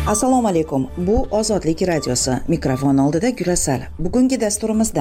Assalomu alaykum. Bu Ozodlik radiosi. Mikrofon oldida Gurasal. Bugungi dasturimizda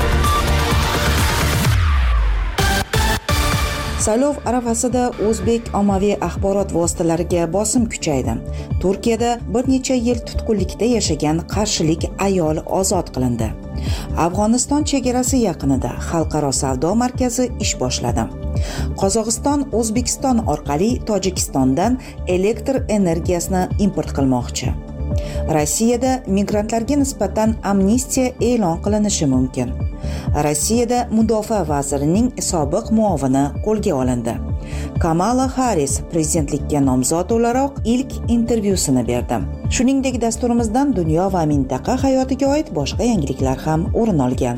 saylov arafasida o'zbek ommaviy axborot vositalariga bosim kuchaydi. Turkiyada bir necha yil tutqunlikda yashagan qarshilik ayol ozod qilindi. Afg'oniston chegarasi yaqinida xalqaro savdo markazi ish boshladi. Qozog'iston O'zbekiston orqali Tojikistondan elektr energiyasini import qilmoqchi. Rossiyada migrantlarga nisbatan amnistiya e'lon qilinishi mumkin. Rossiyada mudofaa vazirining sobiq muovini qo'lga olindi. Kamala Harris prezidentlikka nomzod o'laroq ilk intervyusini berdi. Shuningdek, dasturimizdan dunyo va mintaqa hayotiga oid boshqa yangiliklar ham o'rin olgan.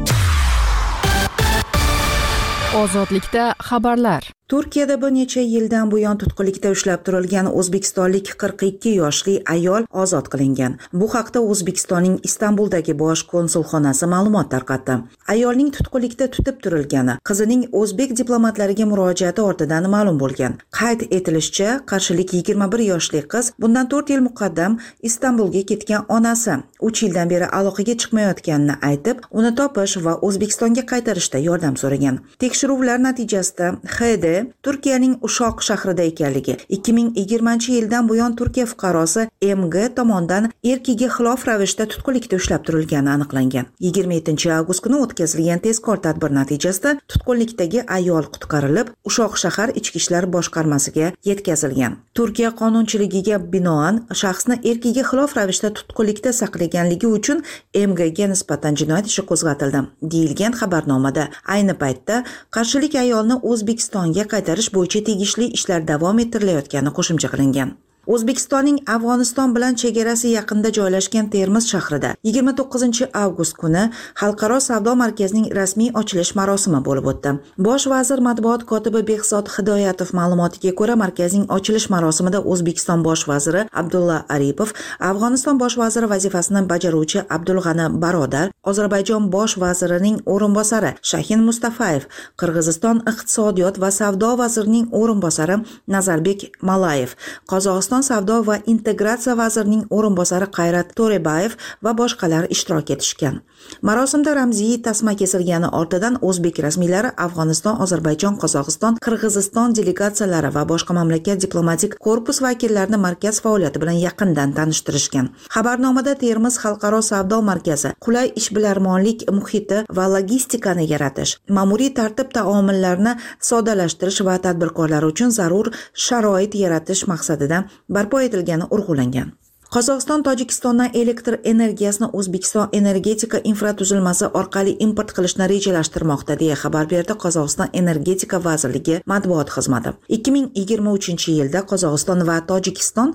Ozodlikda xabarlar. Turkiyada bir necha yildan buyon tutqunlikda ushlab turilgan o'zbekistonlik 42 yoshli ayol ozod qilingan. Bu haqda O'zbekistonning Istanbuldagi bosh konsulxonasi ma'lumot tarqatdi. Ayolning tutqunlikda tutib turilgani qizining o'zbek diplomatlariga murojaati ortidan ma'lum bo'lgan. Qayd etilishicha, qarshilik 21 yoshli qiz bundan 4 yil muqaddam Istanbulga ketgan onasi 3 yildan beri aloqaga chiqmayotganini aytib, uni topish va O'zbekistonga qaytarishda yordam so'ragan. Tekshiruvlar natijasida HD Turkiyaning Uşaq shahrida ekanligi, 2020-yildan buyon Turkiya fuqarosi MG tomonidan erkiga xilof ravishda tutqunlikda ushlab turilgani aniqlangan. 27-avgust kuni o'tkazilgan tezkor tadbir natijasida tutqunlikdagi ayol qutqarilib, Uşaq shahar ichki ishlar boshqarmasiga yetkazilgan. Turkiya qonunchiligiga binoan shaxsni erkiga xilof ravishda tutqunlikda saqlaganligi uchun MGga nisbatan jinoyat ishi qo'zg'atildi, deyilgan xabarnomada. Ayni paytda qarshilik ayolni O'zbekistonga qaytarish bo'yicha tegishli ishlar davom ettirilayotgani qo'shimcha qilingan. O'zbekistonning Afg'oniston bilan chegarasi yaqinida joylashgan Termiz shahrida 29-avgust kuni xalqaro savdo markazining rasmiy ochilish marosimi bo'lib o'tdi. Bosh vazir matbuot kotibi Behzod Hidoyatov ma'lumotiga ko'ra, markazning ochilish marosimida O'zbekiston bosh vaziri Abdulla Aripov, Afg'oniston bosh vaziri vazifasini bajaruvchi Abdulg'ani Barodar, Ozarbayjon bosh vazirining o'rinbosari Shahin Mustafayev, Qirg'iziston iqtisodiyot va savdo vazirining o'rinbosari Nazarbek Malayev, Qozog'iston savdo va integratsiya vazirining o'rinbosari Qayrat To'rebayev va boshqalar ishtirok etishgan. Marosimda ramziy tasma kesilgani ortidan o'zbek rasmiylari Afg'oniston, Ozarbayjon, Qozog'iston, Qirg'iziston delegatsiyalari va boshqa mamlakat diplomatik korpus vakillarini markaz faoliyati bilan yaqindan tanishtirishgan. Xabarnomada Termiz xalqaro savdo markazi qulay ishbilarmonlik muhiti va logistikani yaratish, ma'muriy tartib-taomillarni soddalashtirish va tadbirkorlar uchun zarur sharoit yaratish maqsadida barpo etilgani urg'ulangan. Qozog'iston Tojikistondan elektr energiyasini O'zbekiston energetika infratuzilmasi orqali import qilishni rejalashtirmoqda, deya xabar berdi Qozog'iston energetika vazirligi matbuot xizmati. 2023-yilda Qozog'iston va Tojikiston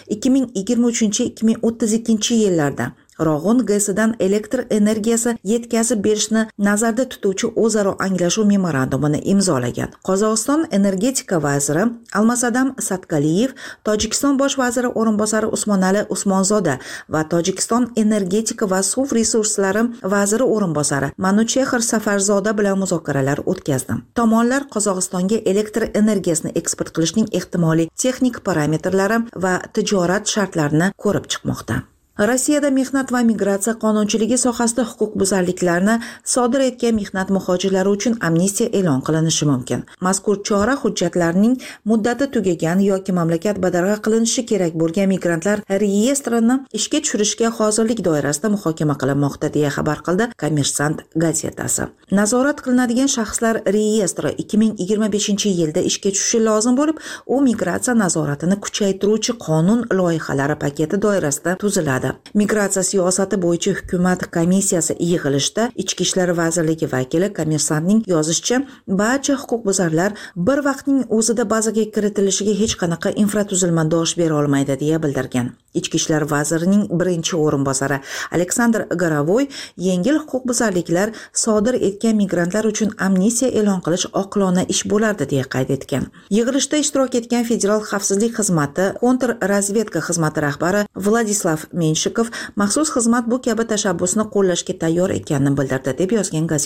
2023-2032-yillarda Rog'un GESidan elektr energiyasi yetkazib berishni nazarda tutuvchi o'zaro anglashuv memorandumini imzolagan. Qozog'iston energetika vaziri Almasadam Satqaliyev, Tojikiston bosh vaziri o'rinbosari Usmonali Usmonzoda va Tojikiston energetika va suv resurslari vaziri o'rinbosari Manuchexir Safarzoda bilan muzokaralar o'tkazdi. Tomonlar Qozog'istonga elektr energiyasini eksport qilishning ehtimoliy texnik parametrlari va tijorat shartlarini ko'rib chiqmoqda. Rossiyada mehnat va migratsiya qonunchiligi sohasida huquqbuzarliklarni sodir etgan mehnat muhojirlari uchun amnistiya e'lon qilinishi mumkin. Mazkur chora hujjatlarining muddati tugagan yoki mamlakat badarg'a qilinishi kerak bo'lgan migrantlar reyestrini ishga tushirishga hozirlik doirasida muhokama qilinmoqda, deya xabar qildi Kommersant gazetasi. Nazorat qilinadigan shaxslar reyestri 2025-yilda ishga tushishi lozim bo'lib, u migratsiya nazoratini kuchaytiruvchi qonun loyihalari paketi doirasida tuziladi. Migratsiya siyosati bo'yicha hukumat komissiyasi yig'ilishida Ichki ishlar vazirligi vakili Kommersantning yozishicha, barcha huquqbuzarlar bir vaqtning o'zida bazaga kiritilishiga hech qanaqa infratuzilma dosh bera olmaydi, deya bildirgan. Ichki ishlar vazirining birinchi o'rinbosari Aleksandr Garavoy yengil huquqbuzarliklar sodir etgan migrantlar uchun amnistiya e'lon qilish oqilona ish bo'lardi, deya qayd etgan. Yig'ilishda ishtirok etgan Federal xavfsizlik xizmati kontrrazvedka xizmati rahbari Vladislav Menshikov maxsus xizmat bu kabi tashabbusni qo'llashga tayyor ekanini bildirdi, deb yozgan gazeta.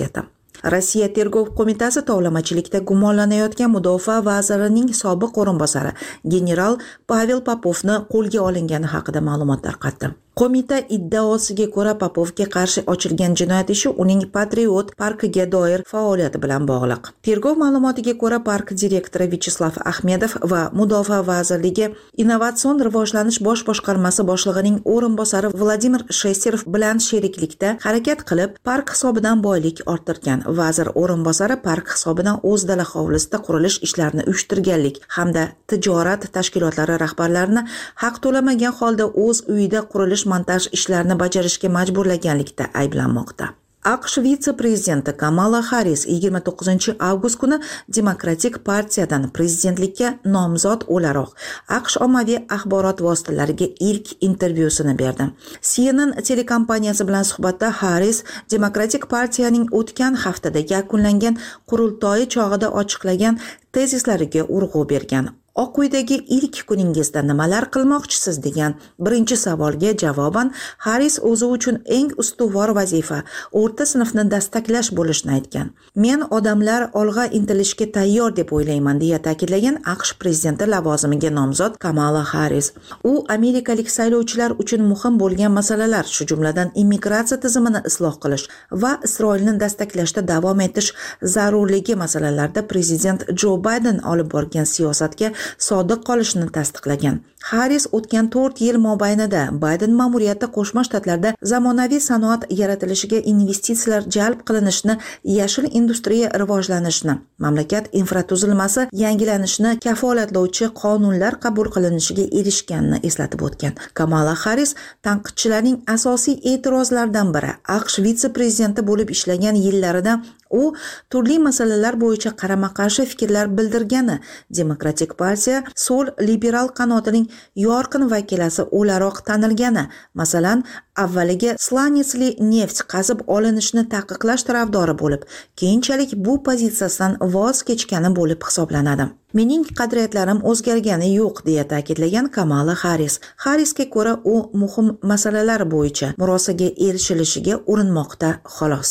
Rossiya tergov qo'mitasi tovlamachilikda gumonlanayotgan mudofaa vazirining sobiq o'rinbosari general Pavel Popovni qo'lga olingani haqida ma'lumot tarqatdi. Qo'mita iddaosiga ko'ra Popovga qarshi ochilgan jinoyat ishi uning Patriot parkiga doir faoliyati bilan bog'liq. Tergov ma'lumotiga ko'ra, park direktori Vyacheslav Ahmedov va Mudofaa vazirligi Innovatsion rivojlanish bosh boshqarmasi boshlig'ining o'rinbosari Vladimir Shesterov bilan sheriklikda harakat qilib, park hisobidan boylik orttirgan. Vazir o'rinbosari park hisobidan o'z dala hovlisida qurilish ishlarini uyushtirganlik hamda tijorat tashkilotlari rahbarlarini haq to'lamagan holda o'z uyida qurilish montaj ishlarini bajarishga majburlaganlikda ayblanmoqda. AQSh vitse-prezidenti Kamala Harris 29 avgust kuni Demokratik partiyadan prezidentlikka nomzod o'laroq AQSh ommaviy axborot vositalariga ilk intervyusini berdi. CNN telekompaniyasi bilan suhbatda Harris Demokratik partiyaning o'tgan haftada yakunlangan qurultoyi chog'ida ochiqlagan tezislariga urg'u bergan. Oq uydagi ilk kuningizda nimalar qilmoqchisiz degan birinchi savolga javoban Harris o'zi uchun eng ustuvor vazifa o'rta sinfni dastaklash bo'lishini aytgan. Men odamlar olg'a intilishga tayyor deb o'ylayman deya ta'kidlagan AQSh prezidenti lavozimiga nomzod Kamala Harris. U amerikalik saylovchilar uchun muhim bo'lgan masalalar, shu jumladan immigratsiya tizimini isloh qilish va Isroilni dastaklashda davom etish zarurligi masalalarida prezident Joe Biden olib borgan siyosatga sodiq qolishini tasdiqlagan. Harris o'tgan 4 yil mobaynida Biden ma'muriyati Qo'shma Shtatlarda zamonaviy sanoat yaratilishiga investitsiyalar jalb qilinishini, yashil industriya rivojlanishini, mamlakat infratuzilmasi yangilanishini kafolatlovchi qonunlar qabul qilinishiga erishganini eslatib o'tgan. Kamala Harris tanqidchilarning asosiy e'tirozlaridan biri AQSh vitse-prezidenti bo'lib ishlagan yillarida u turli masalalar bo'yicha qarama-qarshi fikrlar bildirgani, Demokratik partiya so'l liberal qanotining yorqin vakilasi o'laroq tanilgani, masalan, avvaliga slanetsli neft qazib olinishni taqiqlash tarafdori bo'lib, keyinchalik bu pozitsiyasidan voz kechgani bo'lib hisoblanadi. Mening qadriyatlarim o'zgargani yo'q deya ta'kidlagan Kamala Harris. Harrisga ko'ra u muhim masalalar bo'yicha murosaga erishilishiga urinmoqda xolos.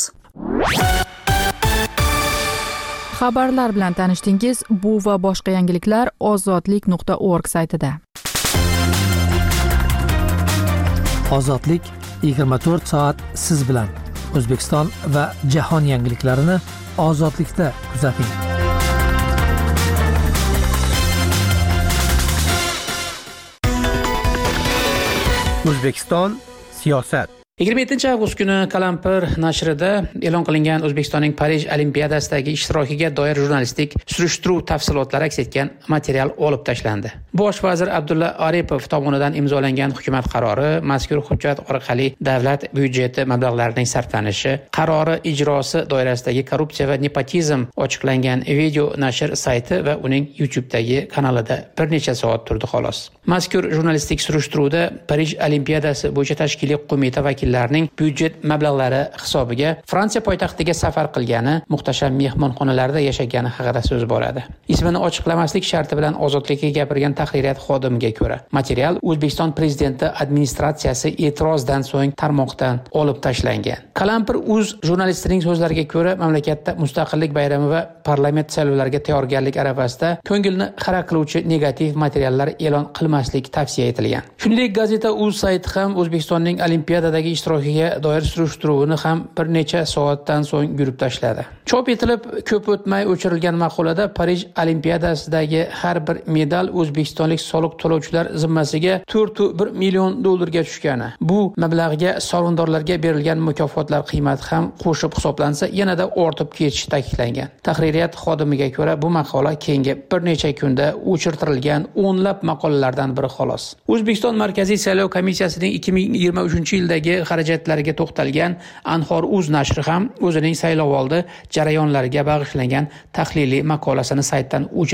Xabarlar bilan tanishdingiz. Bu va boshqa yangiliklar ozodlik.org saytida. Ozodlik 24 soat siz bilan. O'zbekiston va jahon yangiliklarini ozodlikda kuzating. O'zbekiston siyosat. 27 avgust kuni Qalampir nashrida e'lon qilingan O'zbekistonning Parij Olimpiadasidagi ishtirokiga doir jurnalistik surishtiruv tafsilotlari aks etgan material olib tashlandi. Bosh vazir Abdulla Aripov tomonidan imzolangan hukumat qarori mazkur hujjat orqali davlat byudjeti mablag'larining sarflanishi, qarori ijrosi doirasidagi korrupsiya va nepotizm ochiqlangan video nashr sayti va uning YouTube'dagi kanalida bir necha soat turdi xolos. Mazkur jurnalistik surishtiruvda Parij Olimpiadasi bo'yicha tashkiliy qo'mita vakillarining byudjet mablag'lari hisobiga Fransiya poytaxtiga safar qilgani, muhtasham mehmonxonalarda yashagani haqida so'z boradi. Ismini ochiqlamaslik sharti bilan ozodlikka gapirgan tahririyat xodimiga ko'ra, material O'zbekiston prezidenti administratsiyasi e'tirozdan so'ng tarmoqdan olib tashlangan. Qalampir.uz jurnalistining so'zlariga ko'ra, mamlakatda mustaqillik bayrami va parlament saylovlariga tayyorgarlik arafasida ko'ngilni xira qiluvchi negativ materiallar e'lon qilmaslik tavsiya etilgan. Shuningdek, gazeta.uz sayti ham O'zbekistonning Olimpiadadagi ishtirokiga doir surishtiruvni ham bir necha soatdan so'ng yurib tashladi. Chop etilib, ko'p o'tmay o'chirilgan maqolada Parij Olimpiadasidagi har bir medal o'zbekistonlik soliq to'lovchilar zimmasiga 4,1 million dollarga tushgani, bu mablag'ga sovrindorlarga berilgan mukofotlar qiymati ham qo'shib hisoblansa yanada ortib ketishi ta'kidlangan. Tahririyat xodimiga ko'ra, bu maqola keyingi bir necha kunda o'chirtirilgan o'nlab maqolalardan biri xolos. O'zbekiston Markaziy saylov komissiyasining 2023-yildagi xarajatlariga to'xtalgan Anhor.uz nashri ham o'zining saylovoldi jarayonlariga bag'ishlangan tahliliy maqolasini saytdan o'chirgan.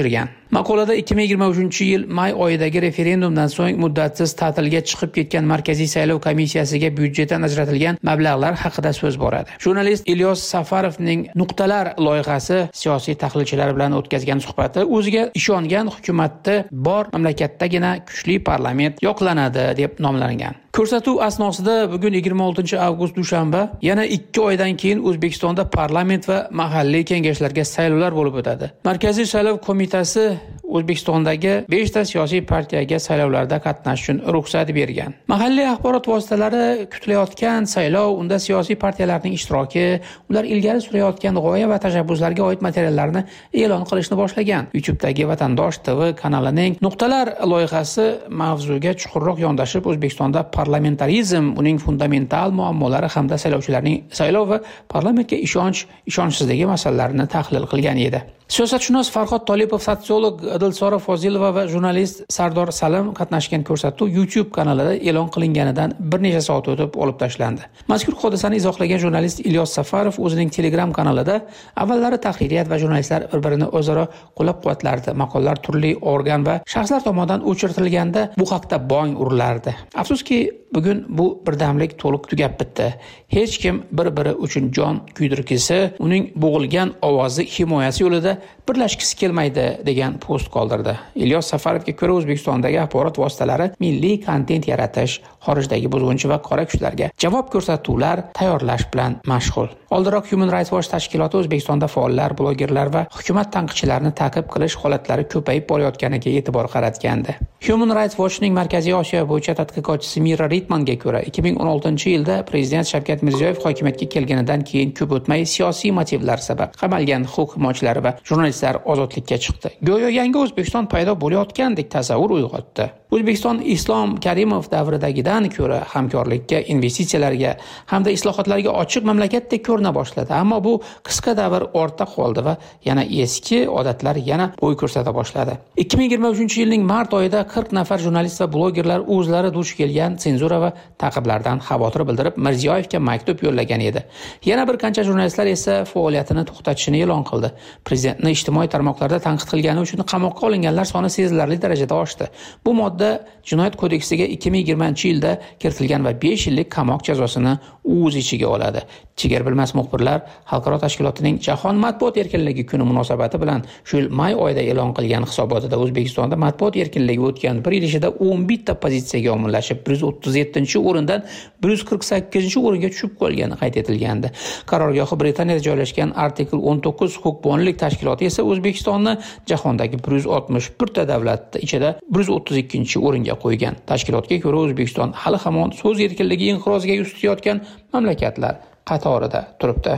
Maqolada 2023-yil may oyidagi referendumdan so'ng muddatsiz ta'tilga chiqib ketgan Markaziy saylov komissiyasiga byudjetdan ajratilgan mablag'lar haqida so'z boradi. Jurnalist Ilyos Safarovning Nuqtalar loyihasi siyosiy tahlilchilar bilan o'tkazgan suhbati o'ziga ishongan hukumatda bor mamlakatdagina kuchli parlament yoqlanadi deb nomlangan. Ko'rsatuv asnosida bugun 26-avgust dushanba yana 2 oydan keyin O'zbekistonda parlament va mahalliy kengashlarga saylovlar bo'lib o'tadi. Markaziy saylov qo'mitasi O'zbekistondagi 5 ta siyosiy partiyaga saylovlarda qatnashish uchun ruxsat bergan. Mahalliy axborot vositalari kutilayotgan saylov, unda siyosiy partiyalarning ishtiroki, ular ilgari surayotgan g'oya va tashabbuslarga oid materiallarni e'lon qilishni boshlagan. YouTube'dagi Vatandosh TV kanalining Nuqtalar loyihasi mavzuga chuqurroq yondashib, O'zbekistonda parlamentarizm, uning fundamental muammolari hamda saylovchilarning saylov va parlamentga ishonchsizligi masalalarini tahlil qilgan edi. Siyosatshunos Farhod Tolipov, sotsiolog Dilsora Fozilova va jurnalist Sardor Salim qatnashgan ko'rsatuv YouTube kanalida e'lon qilinganidan bir necha soat o'tib olib tashlandi. Mazkur hodisani izohlagan jurnalist Ilyos Safarov o'zining Telegram kanalida avvallari tahririyat va jurnalistlar bir-birini o'zaro qo'llab-quvvatlardi. Maqolalar turli organ va shaxslar tomonidan o'chirtilganda bu haqda bong urilardi. Afsuski, bugun bu birdamlik to'liq tugab bitdi. Hech kim bir-biri uchun jon kuydirgisi, uning bo'g'ilgan ovozi himoyasi yo'lida birlashgisi kelmaydi degan post qoldirdi. Ilyos Safarovga ko'ra, O'zbekistondagi axborot vositalari milliy kontent yaratish, xorijdagi buzg'unchi va qora kuchlarga javob ko'rsatuvlar tayyorlash bilan mashg'ul. Oldinroq Human Rights Watch tashkiloti O'zbekistonda faollar, blogerlar va hukumat tanqidchilarini ta'qib qilish holatlari ko'payib borayotganiga e'tibor qaratgandi. Human Rights Watchning Markaziy Osiyo bo'yicha tadqiqotchisi Mira Ritmanga ko'ra, 2016-yilda prezident Shavkat Mirziyoyev hokimiyatga kelganidan keyin ko'p o'tmay siyosiy motivlar sabab qamalgan huquq himoyachilari va jurnalistlar ozodlikka chiqdi. Go'yo yangi O'zbekiston paydo bo'layotgandek tasavvur uyg'otdi. O'zbekiston Islom Karimov davridagidan ko'ra hamkorlikka, investitsiyalarga hamda islohotlarga ochiq mamlakatdek ko'rina boshladi. Ammo bu qisqa davr ortda qoldi va yana eski odatlar yana bo'y ko'rsata boshladi. 2023-yilning mart oyida 40 nafar jurnalist va blogerlar o'zlari duch kelgan senzura va ta'qiblardan xavotir bildirib Mirziyoyevga maktub yo'llagan edi. Yana bir qancha jurnalistlar esa faoliyatini to'xtatishini e'lon qildi. Prezidentni ijtimoiy tarmoqlarda tanqid qilgani uchun qamoqqa olinganlar soni sezilarli darajada oshdi. Bu modda Jinoyat kodeksiga 2020-yilda kiritilgan va 5 yillik qamoq jazosini o'z ichiga oladi. Chegara bilmas muxbirlar xalqaro tashkilotining Jahon matbuot erkinligi kuni munosabati bilan shu yil may oyida e'lon qilgan hisobotida O'zbekistonda matbuot erkinligi o'tgan 1 yil ichida 11 ta pozitsiyaga omillashib, 137-o'rindan 148-o'ringa tushib qolgani qayd etilgandi. Qarorgohi Britaniyada joylashgan Artikel 19 huquqbonlik tashkiloti esa O'zbekistonni jahondagi 161 ta davlat ichida 132-o'ringa qo'ygan. Tashkilotga ko'ra, O'zbekiston hali hamon so'z erkinligi inqiroziga yuz tutayotgan mamlakatlar qatorida turibdi.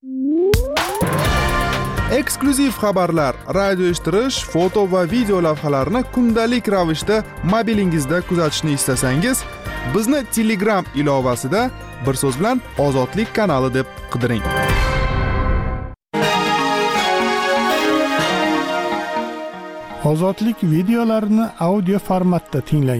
Eksklyuziv xabarlar, radio eshittirish, foto va video lavhalarni kundalik ravishda mobilingizda kuzatishni istasangiz, bizni Telegram ilovasida bir so'z bilan Ozodlik kanali deb qidiring. Ozodlik videolarini audio formatda tinglang.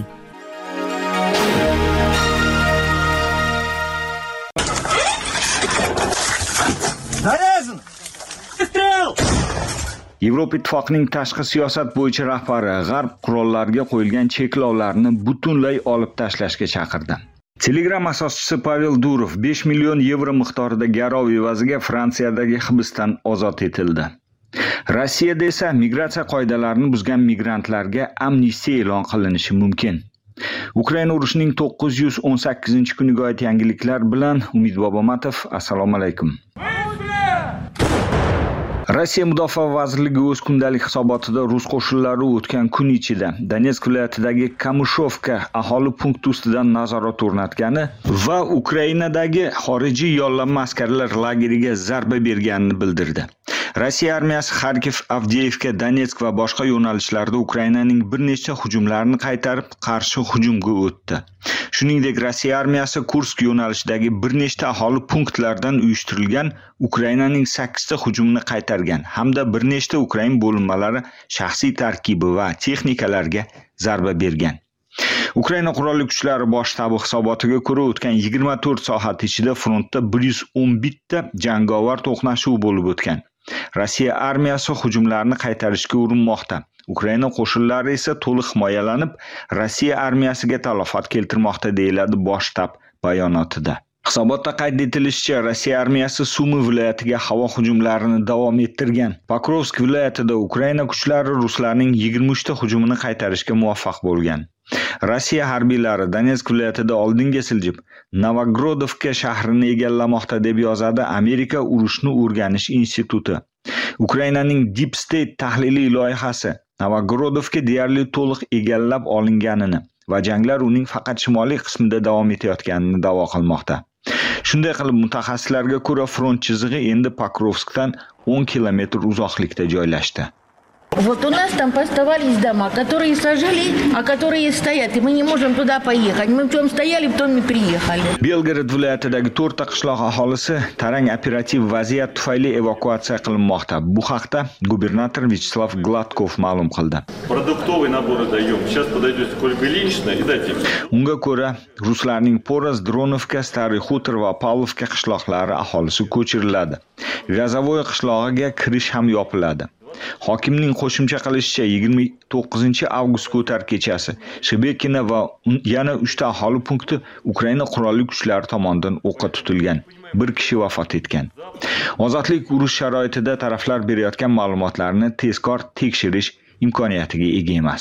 Yevropa Ittifoqining tashqi siyosat bo'yicha rahbari G'arb qurollarga qo'yilgan cheklovlarni butunlay olib tashlashga chaqirdi. Telegram asoschisi Pavel Durov 5 million yevro miqdorida garov evaziga Fransiyadagi hibsdan ozod etildi. Rossiyada esa migratsiya qoidalarini buzgan migrantlarga amnistiya e'lon qilinishi mumkin. Ukraina urushining 918-kuniga oid yangiliklar bilan Umid Bobomatov. Assalomu alaykum. Rossiya Mudofaa vazirligi o'z kundalik hisobotida rus qo'shinlari o'tgan kun ichida Donetsk viloyatidagi Kamushovka aholi punkti ustidan nazorat o'rnatgani va Ukrainadagi xorijiy yollanma askarlar lageriga zarba berganini bildirdi. Rossiya armiyasi Xarkiv, Avdiyevka, Donetsk va boshqa yo'nalishlarda Ukrainaning bir nechta hujumlarini qaytarib, qarshi hujumga o'tdi. Shuningdek, Rossiya armiyasi Kursk yo'nalishidagi bir nechta aholi punktlardan uyushtirilgan Ukrainaning 8 ta hujumini qaytargan hamda bir nechta Ukrain bo'linmalari shaxsiy tarkibi va texnikalarga zarba bergan. Ukraina qurolli kuchlari bosh shtabi hisobotiga ko'ra, o'tgan 24 soat ichida frontda 111 ta jangovar to'qnashuv bo'lib o'tgan. Rossiya armiyasi hujumlarni qaytarishga urinmoqda. Ukraina qo'shinlari esa to'liq himoyalanib, Rossiya armiyasiga talafot keltirmoqda, deyiladi bosh shtab bayonotida. Hisobotda qayd etilishicha, Rossiya armiyasi Sumi viloyatiga havo hujumlarini davom ettirgan. Pokrovsk viloyatida Ukraina kuchlari ruslarning 23 ta hujumini qaytarishga muvaffaq bo'lgan. Rossiya harbiylari Donetsk viloyatida oldinga siljib, Novogrodovka shahrini egallamoqda, deb yozadi Amerika urushni o'rganish instituti. Ukrainaning Deep State tahliliy loyihasi Novogrodovka deyarli to'liq egallab olinganini va janglar uning faqat shimoliy qismida davom etayotganini da'vo qilmoqda. Shunday qilib, mutaxassislarga ko'ra, front chizig'i endi Pokrovskdan 10 kilometr uzoqlikda joylashdi. Вот у нас там поставались дома, которые сожгли, а которые стоят, и мы не можем туда поехать. Мы в чем стояли, в том и приехали. Belgorod viloyatidagi 4 ta qishloq aholisi tarang operativ vaziyat tufayli evakuatsiya qilinmoqda. Bu haqda gubernator Vyacheslav Gladkov ma'lum qildi. Продуктовый набор даем. Сейчас подойдет Ольга Ильинична и дадим. Unga ko'ra, ruslarning Poraz, Dronovka, Stary Xutor va Pavlovka qishloqlari aholisi ko'chiriladi. Vyazovoy qishlog'iga kirish ham yopiladi. Hokimning qo'shimcha qilishicha, 29 avgust ko'tar kechasi Shebekina va yana 3 ta aholi punkti Ukraina qurolli kuchlari tomonidan o'qqa tutilgan. Bir kishi vafot etgan. Ozodlik urush sharoitida taraflar berayotgan ma'lumotlarni tezkor tekshirish imkoniyatiga ega emas.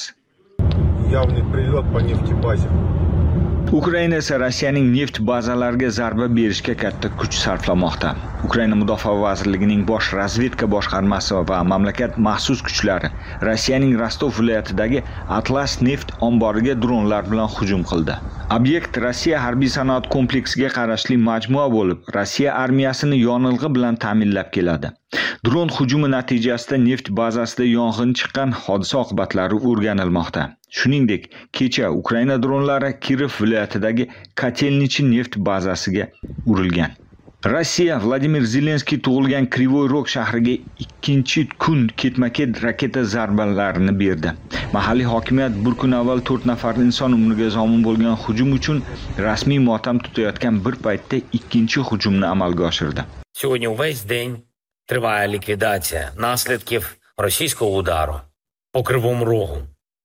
Явный прилет по нефтебазе. Ukraina esa Rossiyaning neft bazalariga zarba berishga katta kuch sarflamoqda. Ukraina Mudofaa vazirligining bosh razvedka boshqarmasi va mamlakat maxsus kuchlari Rossiyaning Rostov viloyatidagi Atlas neft omboriga dronlar bilan hujum qildi. Obyekt Rossiya harbiy sanoat kompleksiga qarashli majmua bo'lib, Rossiya armiyasini yonilg'i bilan ta'minlab keladi. Dron hujumi natijasida neft bazasida yong'in chiqqan, hodisa oqibatlari o'rganilmoqda. Shuningdek, kecha Ukraina dronlari Kirev viloyatidagi Kotelnichi neft bazasiga urilgan. Rossiya Vladimir Zelenskiy tug'ilgan Krivoy Rog shahriga ikkinchi kun ketma-ket raketa zarbalarini berdi. Mahalliy hokimiyat bir kun avval 4 nafar inson umriga zomin bo'lgan hujum uchun rasmiy motam tutayotgan bir paytda ikkinchi hujumni amalga oshirdi. Сьогодні увесь день триває ліквідація наслідків російського удару по Кривому Рогу.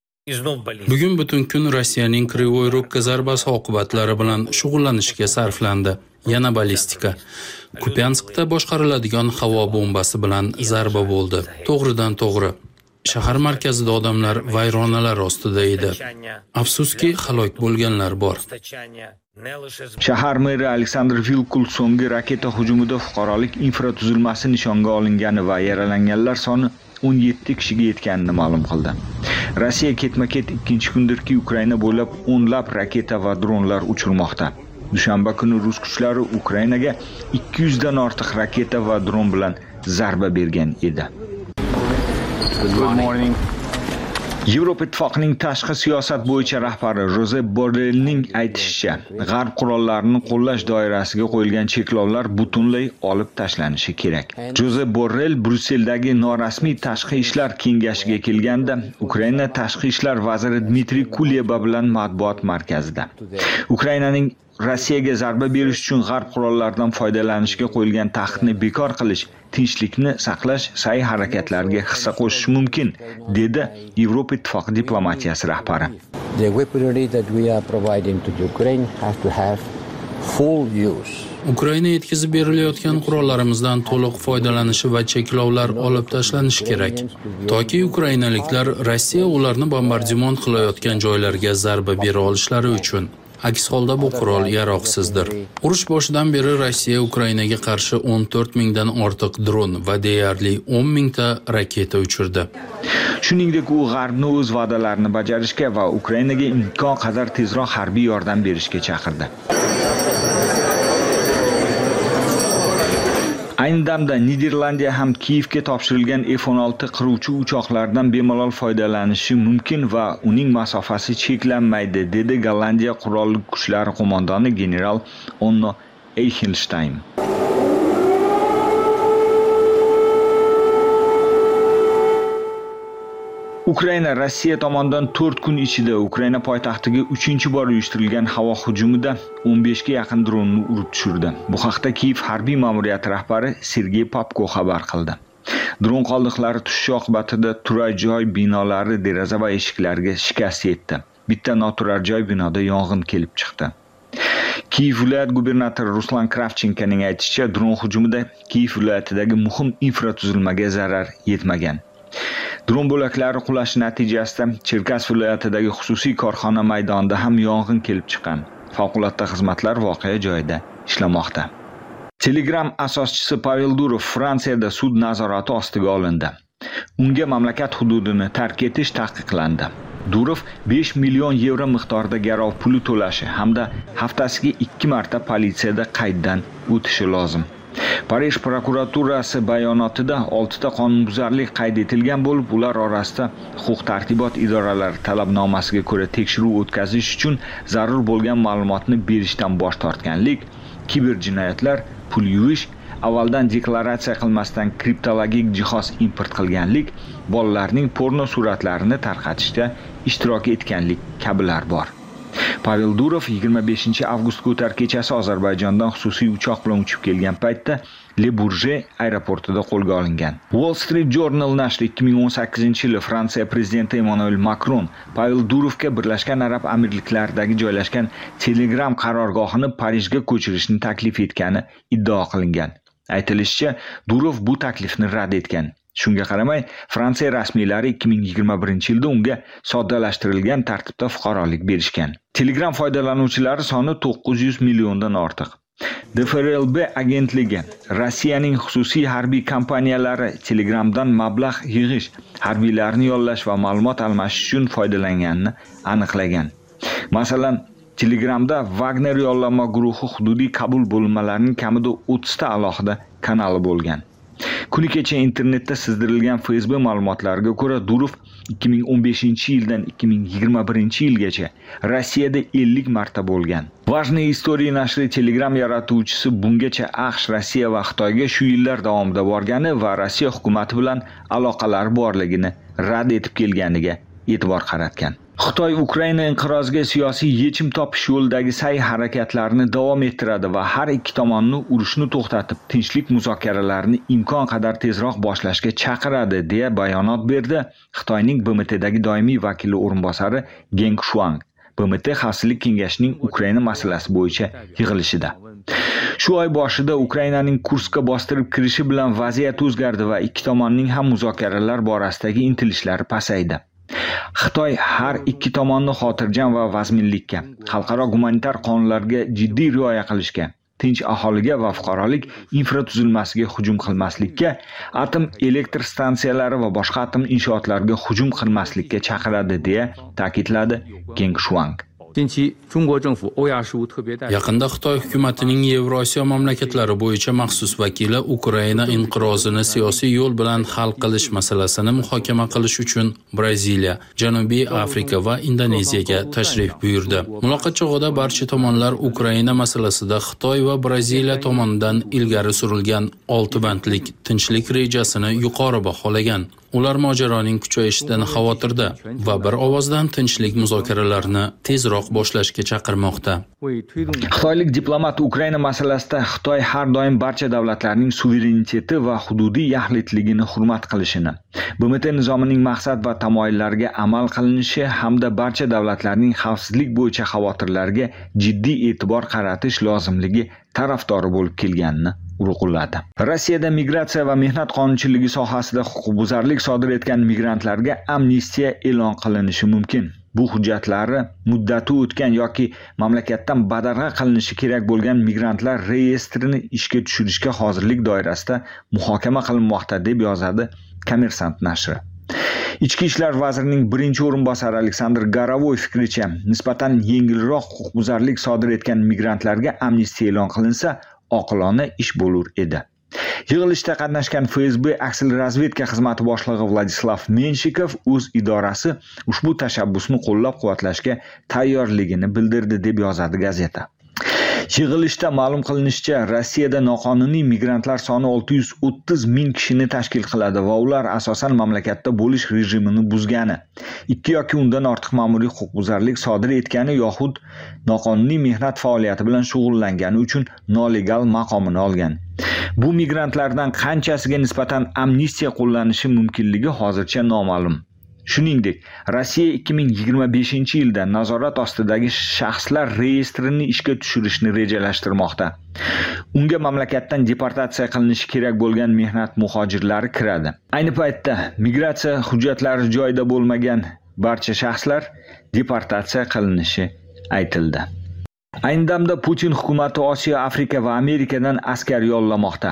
Bugun butun kun Rossiyaning Krivoy Rogga zarbasi oqibatlari bilan shug'ullanishga sarflandi. Yana ballistika. Kupianskda boshqariladigan havo bombasi bilan zarba bo'ldi. To'g'ridan to'g'ri. Shahar markazida odamlar vayronalar ostida edi. Afsuski, halok bo'lganlar bor. Shahar meri Aleksandr Vilkul so'nggi raketa hujumida fuqarolik infratuzilmasi nishonga olingani va yaralanganlar soni 17 kishiga yetganini ma'lum qildi. Rossiya ketma-ket ikkinchi kundirki Ukraina bo'ylab o'nlab raketa va dronlar uchirmoqda. Dushanba kuni rus kuchlari Ukrainaga 200 dan ortiq raketa va dron bilan zarba bergan edi. Good morning. Yevropa Ittifoqining tashqi siyosat bo'yicha rahbari Josep Borrellning aytishicha, G'arb qurollarini qo'llash doirasiga qo'yilgan cheklovlar butunlay olib tashlanishi kerak. Josep Borrell Brusseldagi norasmiy tashqi ishlar kengashiga kelganda, Ukraina tashqi ishlar vaziri Dmitriy Kuleba bilan matbuot markazida Ukrainaning Rossiyaga zarba berish uchun G'arb qurollaridan foydalanishga qo'yilgan taqiqni bekor qilish, tinchlikni saqlash sa'y harakatlariga hissa qo'shish mumkin, dedi Yevropa Ittifoqi diplomatiyasi rahbari. The weaponry that we are providing to Ukraine has to have full use. Ukraina yetkazib berilayotgan qurollarimizdan to'liq foydalanishi va cheklovlar olib tashlanishi kerak. Toki ukrainaliklar Rossiya ularni bombardimon qilayotgan joylarga zarba bera olishlari uchun. Aks holda bu qurol yaroqsizdir. Urush boshidan beri Rossiya Ukrainaga qarshi 14 mingdan ortiq dron va deyarli 10 mingta raketa uchirdi. Shuningdek, u G'arbni o'z va'dalarini bajarishga va Ukrainaga imkon qadar tezroq harbiy yordam berishga chaqirdi. Ayni damda Niderlandiya ham Kiyevga topshirilgan F-16 qiruvchi uchoqlardan bemalol foydalanishi mumkin va uning masofasi cheklanmaydi, dedi Gollandiya qurolli kuchlari qo'mondoni general Onno Eichenstein. Ukraina Rossiya tomonidan 4 kun ichida Ukraina poytaxtiga 3-bor uyushtirilgan havo hujumida 15 ga yaqin dronni urib tushirdi. Bu haqda Kiyev harbiy ma'muriyati rahbari Sergey Popko xabar qildi. Dron qoldiqlari tushishi oqibatida turar joy binolari deraza va eshiklariga shikast yetdi. Bitta noturar joy binoda yong'in kelib chiqdi. Kiyev viloyat gubernatori Ruslan Kravchenkoning aytishicha, dron hujumida Kiyev viloyatidagi muhim infratuzilmaga zarar yetmagan. Dron bo'laklari qulashi natijasida Cherkassk viloyatidagi xususiy korxona maydonida ham yong'in kelib chiqqan. Favqulodda xizmatlar voqea joyida ishlamoqda. Telegram asoschisi Pavel Durov Fransiyada sud nazorati ostiga olindi. Unga mamlakat hududini tark etish taqiqlandi. Durov 5 million yevro miqdorida garov puli to'lashi hamda haftasiga 2 marta politsiyada qayddan o'tishi lozim. Parij prokuraturasi bayonotida 6 ta qonunbuzarlik qayd etilgan bo'lib, ular orasida huquq-tartibot idoralari talabnomasiga ko'ra tekshiruv o'tkazish uchun zarur bo'lgan ma'lumotni berishdan bosh tortganlik, kiberjinoyatlar, pul yuvish, avvaldan deklaratsiya qilmasdan kriptologik jihoz import qilganlik, bolalarning porno suratlarini tarqatishda ishtirok etganlik kabilar bor. Pavel Durov 25 avgust o'tar kechasi Ozarbayjondan xususiy uchoq bilan uchib kelgan paytda Le Bourget aeroportida qo'lga olingan. Wall Street Journal nashri 2018-yili Fransiya prezidenti Emmanuel Macron Pavel Durovga Birlashgan Arab Amirliklaridagi joylashgan Telegram qarorgohini Parijga ko'chirishni taklif etgani iddao qilingan. Aytilishicha, Durov bu taklifni rad etgan. Shunga qaramay, Fransiya rasmiylari 2021-yilda unga soddalashtirilgan tartibda fuqarolik berishgan. Telegram foydalanuvchilari soni 900 milliondan ortiq. DFRLB agentligi Rossiyaning xususiy harbiy kompaniyalari Telegramdan mablag' yig'ish, harbiylarni yollash va ma'lumot almashish uchun foydalanganini aniqlagan. Masalan, Telegramda Wagner yollama guruhi hududiy qabul bo'linmalarining kamida 30 ta alohida kanali bo'lgan. Kuni kecha internetda sizdirilgan FSB ma'lumotlariga ko'ra, Durov 2015-yildan 2021-yilgacha Rossiyada 50 marta bo'lgan. Важная история nashri Telegram yaratuvchisi bungacha AQSh, Rossiya va Xitoyga shu yillar davomida borgani va Rossiya hukumati bilan aloqalari borligini rad etib kelganiga e'tibor qaratgan. Xitoy Ukraina inqiroziga siyosiy yechim topish yo'lidagi sa'y harakatlarini davom ettiradi va har ikki tomonni urushni to'xtatib, tinchlik muzokaralarini imkon qadar tezroq boshlashga chaqiradi deya bayonot berdi Xitoyning BMTdagi doimiy vakili o'rinbosari Geng Shuang. BMT Xavfsizlik kengashining Ukraina masalasi bo'yicha yig'ilishida. Shu oy boshida Ukrainaning Kurskka bostirib kirishi bilan vaziyat o'zgardi va ikki tomonning ham muzokaralar borasidagi intilishlari pasaydi. Xitoy har ikki tomonni xotirjam va vazminlikka, xalqaro gumanitar qonunlarga jiddiy rioya qilishga, tinch aholiga va fuqarolik infratuzilmasiga hujum qilmaslikka, atom elektr stansiyalari va boshqa atom inshootlariga hujum qilmaslikka chaqiradi deya ta'kidladi Geng Shuang. Yaqinda Xitoy hukumatining Yevrosiyo mamlakatlari bo'yicha maxsus vakili Ukraina inqirozini siyosiy yo'l bilan hal qilish masalasini muhokama qilish uchun Braziliya, Janubiy Afrika va Indoneziyaga tashrif buyurdi. Muloqot chog'ida barcha tomonlar Ukraina masalasida Xitoy va Braziliya tomonidan ilgari surilgan 6 bandlik tinchlik rejasini yuqori baholagan. Ular mojaroning kuchayishidan xavotirda va bir ovozdan tinchlik muzokaralarini tezroq boshlashga chaqirmoqda. Xitoylik diplomat Ukraina masalasida Xitoy har doim barcha davlatlarning suvereniteti va hududiy yaxlitligini hurmat qilishini, BMT nizomining maqsad va tamoyillariga amal qilinishi hamda barcha davlatlarning xavfsizlik bo'yicha xavotirlariga jiddiy e'tibor qaratish lozimligi tarafdori bo'lib kelganini urg'uladi. Rossiyada migratsiya va mehnat qonunchiligi sohasida huquqbuzarlik sodir etgan migrantlarga amnistiya e'lon qilinishi mumkin. Bu hujjatlari muddati o'tgan yoki mamlakatdan badarg'a qilinishi kerak bo'lgan migrantlar reyestrini ishga tushirishga hozirlik doirasida muhokama qilinmoqda deb yozadi Kommersant nashri. Ichki ishlar vazirining birinchi o'rinbosari Aleksandr Garovoy fikricha, nisbatan yengilroq huquqbuzarlik sodir etgan migrantlarga amnistiya e'lon qilinsa, oqilona ish bo'lur edi. Yig'ilishda qatnashgan FSB aksil razvedka xizmati boshlig'i Vladislav Menshikov o'z idorasi ushbu tashabbusni qo'llab-quvvatlashga tayyorligini bildirdi deb yozadi gazeta. Yig'ilishda ma'lum qilinishicha, Rossiyada noqonuniy migrantlar soni 630 ming kishini tashkil qiladi va ular asosan mamlakatda bo'lish rejimini buzgani, 2 yoki undan ortiq ma'muriy huquqbuzarlik sodir etgani yoxud noqonuniy mehnat faoliyati bilan shug'ullangani uchun nolegal maqomini olgan. Bu migrantlardan qanchasiga nisbatan amnistiya qo'llanishi mumkinligi hozircha noma'lum. Shuningdek, Rossiya 2025-yilda nazorat ostidagi shaxslar reyestrini ishga tushirishni rejalashtirmoqda. Unga mamlakatdan deportatsiya qilinishi kerak bo'lgan mehnat muhojirlari kiradi. Ayni paytda migratsiya hujjatlari joyida bo'lmagan barcha shaxslar deportatsiya qilinishi aytildi. Ayni damda Putin hukumati Osiyo, Afrika va Amerikadan askar yollamoqda.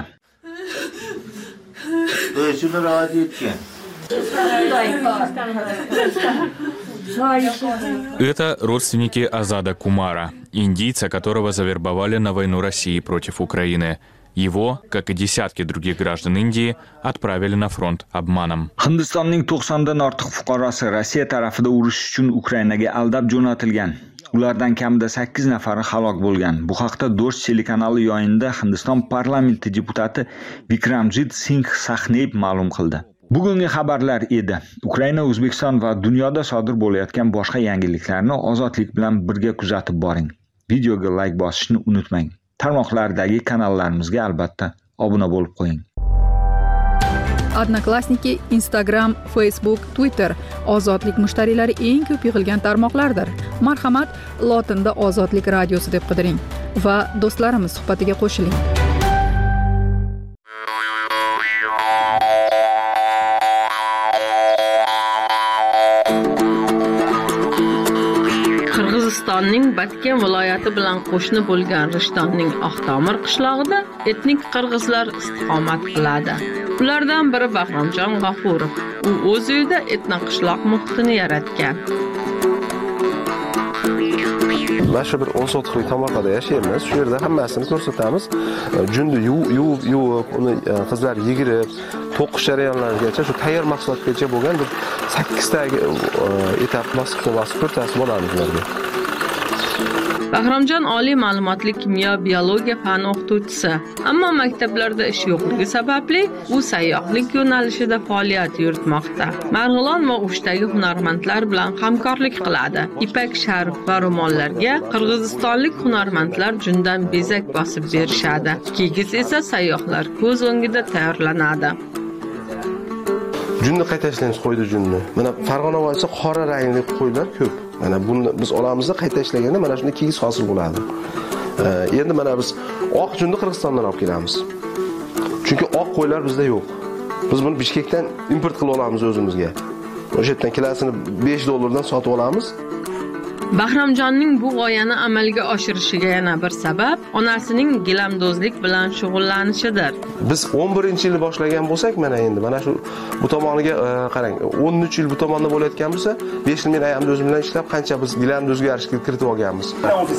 Это родственники Азада Кумара, индийца, которого завербовали на войну России против Украины. Его, как и десятки других граждан Индии, отправили на фронт обманом. Hindistonning 90dan ortiq fuqarosi Rossiya tarafida urush uchun Ukrainaga aldab jo'natilgan. Ulardan kamida 8 nafari halok bo'lgan. Bu haqda Dosh telekanali yo'yinida Hindiston parlamenti deputati Vikramjit Singh Sahnev ma'lum qildi. Bugungi xabarlar edi. Ukraina, O'zbekiston va dunyoda sodir bo'layotgan boshqa yangiliklarni ozodlik bilan birga kuzatib boring. Videoga like bosishni unutmang. Tarmoqlardagi kanallarimizga albatta obuna bo'lib qo'ying. Odnoklassniki, Instagram, Facebook, Twitter ozodlik mushtariylari eng ko'p yig'ilgan tarmoqlardir. Marhamat, lotinda Ozodlik radiosi deb qidiring va do'stlarimiz suhbatiga qo'shiling. Qirg'izistonning Batken viloyati bilan qo'shni bo'lgan Rishtonning Oqtomir qishlog'ida etnik qirg'izlar istiqomat qiladi. Ulardan biri Bahromjon G'afurov. U o'z uyida etnoqishloq muhitini yaratgan. Mana shu bir 10 sotixlik tomorqada yashaymiz. Shu yerda hammasini ko'rsatamiz. Junni yuvib, uni qizlar yigirib, to'qish jarayonlarigacha shu tayyor mahsulotgacha bo'lgan bir 8 ta etap bosib ko'rsatib olamiz ularga. Bahromjon oliy ma'lumotli kimyo biologiya fani o'qituvchisi, ammo maktablarda ish yo'qligi sababli u sayyohlik yo'nalishida faoliyat yuritmoqda. Marg'ilon va O'shdagi hunarmandlar bilan hamkorlik qiladi. Ipak sharf va ro'mollarga qirg'izistonlik hunarmandlar jundan bezak bosib berishadi. Kigiz esa sayyohlar ko'z o'ngida tayyorlanadi. Junni qayta ishlaymiz, qo'ydi junni. Mana Farg'ona bo'lsa qora rangli qo'ylar ko'p. Mana buni biz olamizda qayta ishlaganda mana shunday kigiz hosil bo'ladi. Endi mana biz oq junni Qirg'izistondan olib kelamiz. Chunki oq qo'ylar bizda yo'q. Biz buni Bishkekdan import qilib olamiz o'zimizga. O'sha yerdan kilosini $5 sotib olamiz. Bahromjonning bu g'oyani amalga oshirishiga yana bir sabab onasining gilamdozlik bilan shug'ullanishidir. Biz 11-yil boshlagan bo'lsak, mana shu bu tomoniga qarang, 13 yil bu tomonda bo'layotgan bo'lsa, 5 yil men ayamda o'zim bilan ishlab qancha biz gilamdozga kiritib olganmiz.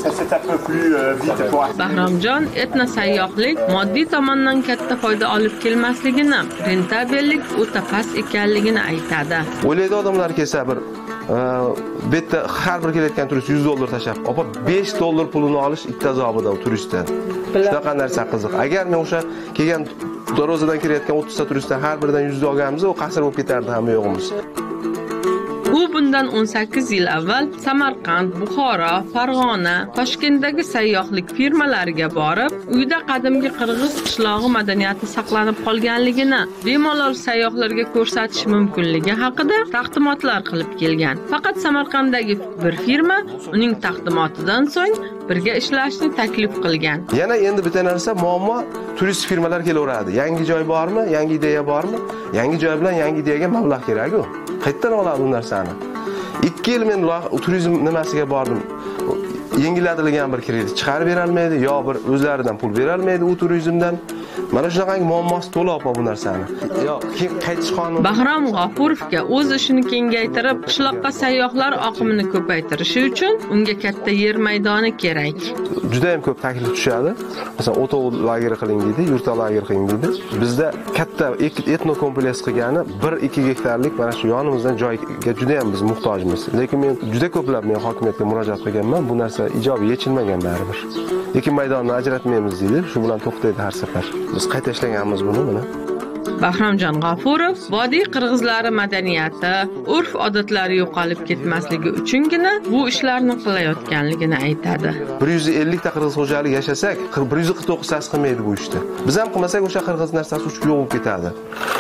Bahromjon etnosayyohlik moddiy tomondan katta foyda olib kelmasligini, rentabellik o'ta past ekanligini aytadi. O'ylaydi odamlar kelsa bir bitta har bir kelayotgan turist $100 tashab, opa $5 pulini olish ittazobida turistdan. Shunaqa narsa qiziq. Agar men o'sha kelgan Dorozadan kirayotgan 30 ta turistdan har biridan 100 olganimiz, u qasr bo'lib ketardi hamma yo'g'imiz. U bundan 18 yil avval Samarqand, Buxoro, Farg'ona, Toshkentdagi sayyohlik firmalariga borib, uyda qadimgi qirg'iz qishlog'i madaniyati saqlanib qolganligini, bemalol sayyohlarga ko'rsatish mumkinligi haqida taqdimotlar qilib kelgan. Faqat Samarqanddagi bir firma uning taqdimotidan so'ng birga ishlashni taklif qilgan. Yana endi bitta narsa muammo, turist firmalar kelaveradi. Yangi joy bormi? Yangi ideya bormi? Yangi joy bilan yangi ideyaga mablag' kerak-ku. Qayerdan oladi bu narsani? 2 yil men turizm nimasiga bordim. Yengiladigan bir kredit chiqarib bera olmaydi, yo bir o'zlaridan pul bera olmaydi u turizmdan. Mana shunaqangi muammosi to'liq bu narsani. Yo, qaytish qonuni. Bahrom G'afurovga o'z ishini kengaytirib, qishloqqa sayyohlar oqimini ko'paytirishi uchun unga katta yer maydoni kerak. Juda ham ko'p taklif tushadi. Masalan, o'tov lageri qiling deydi, yurta lager qiling deydi. Bizda katta etno kompleks qilgani 1-2 gektarlik mana shu yonimizdan joyga juda ham biz muhtojmiz. Lekin men juda ko'plab hokimiyatga murojaat qilganman, bu narsa ijobiy yechilmagan baribir. Lekin maydonni ajratmaymiz deydi, shu bilan to'xtaydi har safar. Biz qayta ishlaganmiz buni. Bahramjon G'afurov vodiy qirg'izlari madaniyati, urf-odatlari yo'qolib ketmasligi uchungina bu ishlarni qilayotganligini aytadi. 150 ta qirg'iz xo'jaligi yashasak, 149 tasi qilmaydi bu ishni. Biz ham qilmasak o'sha qirg'iz narsasi uchib yo'q bo'lib ketadi.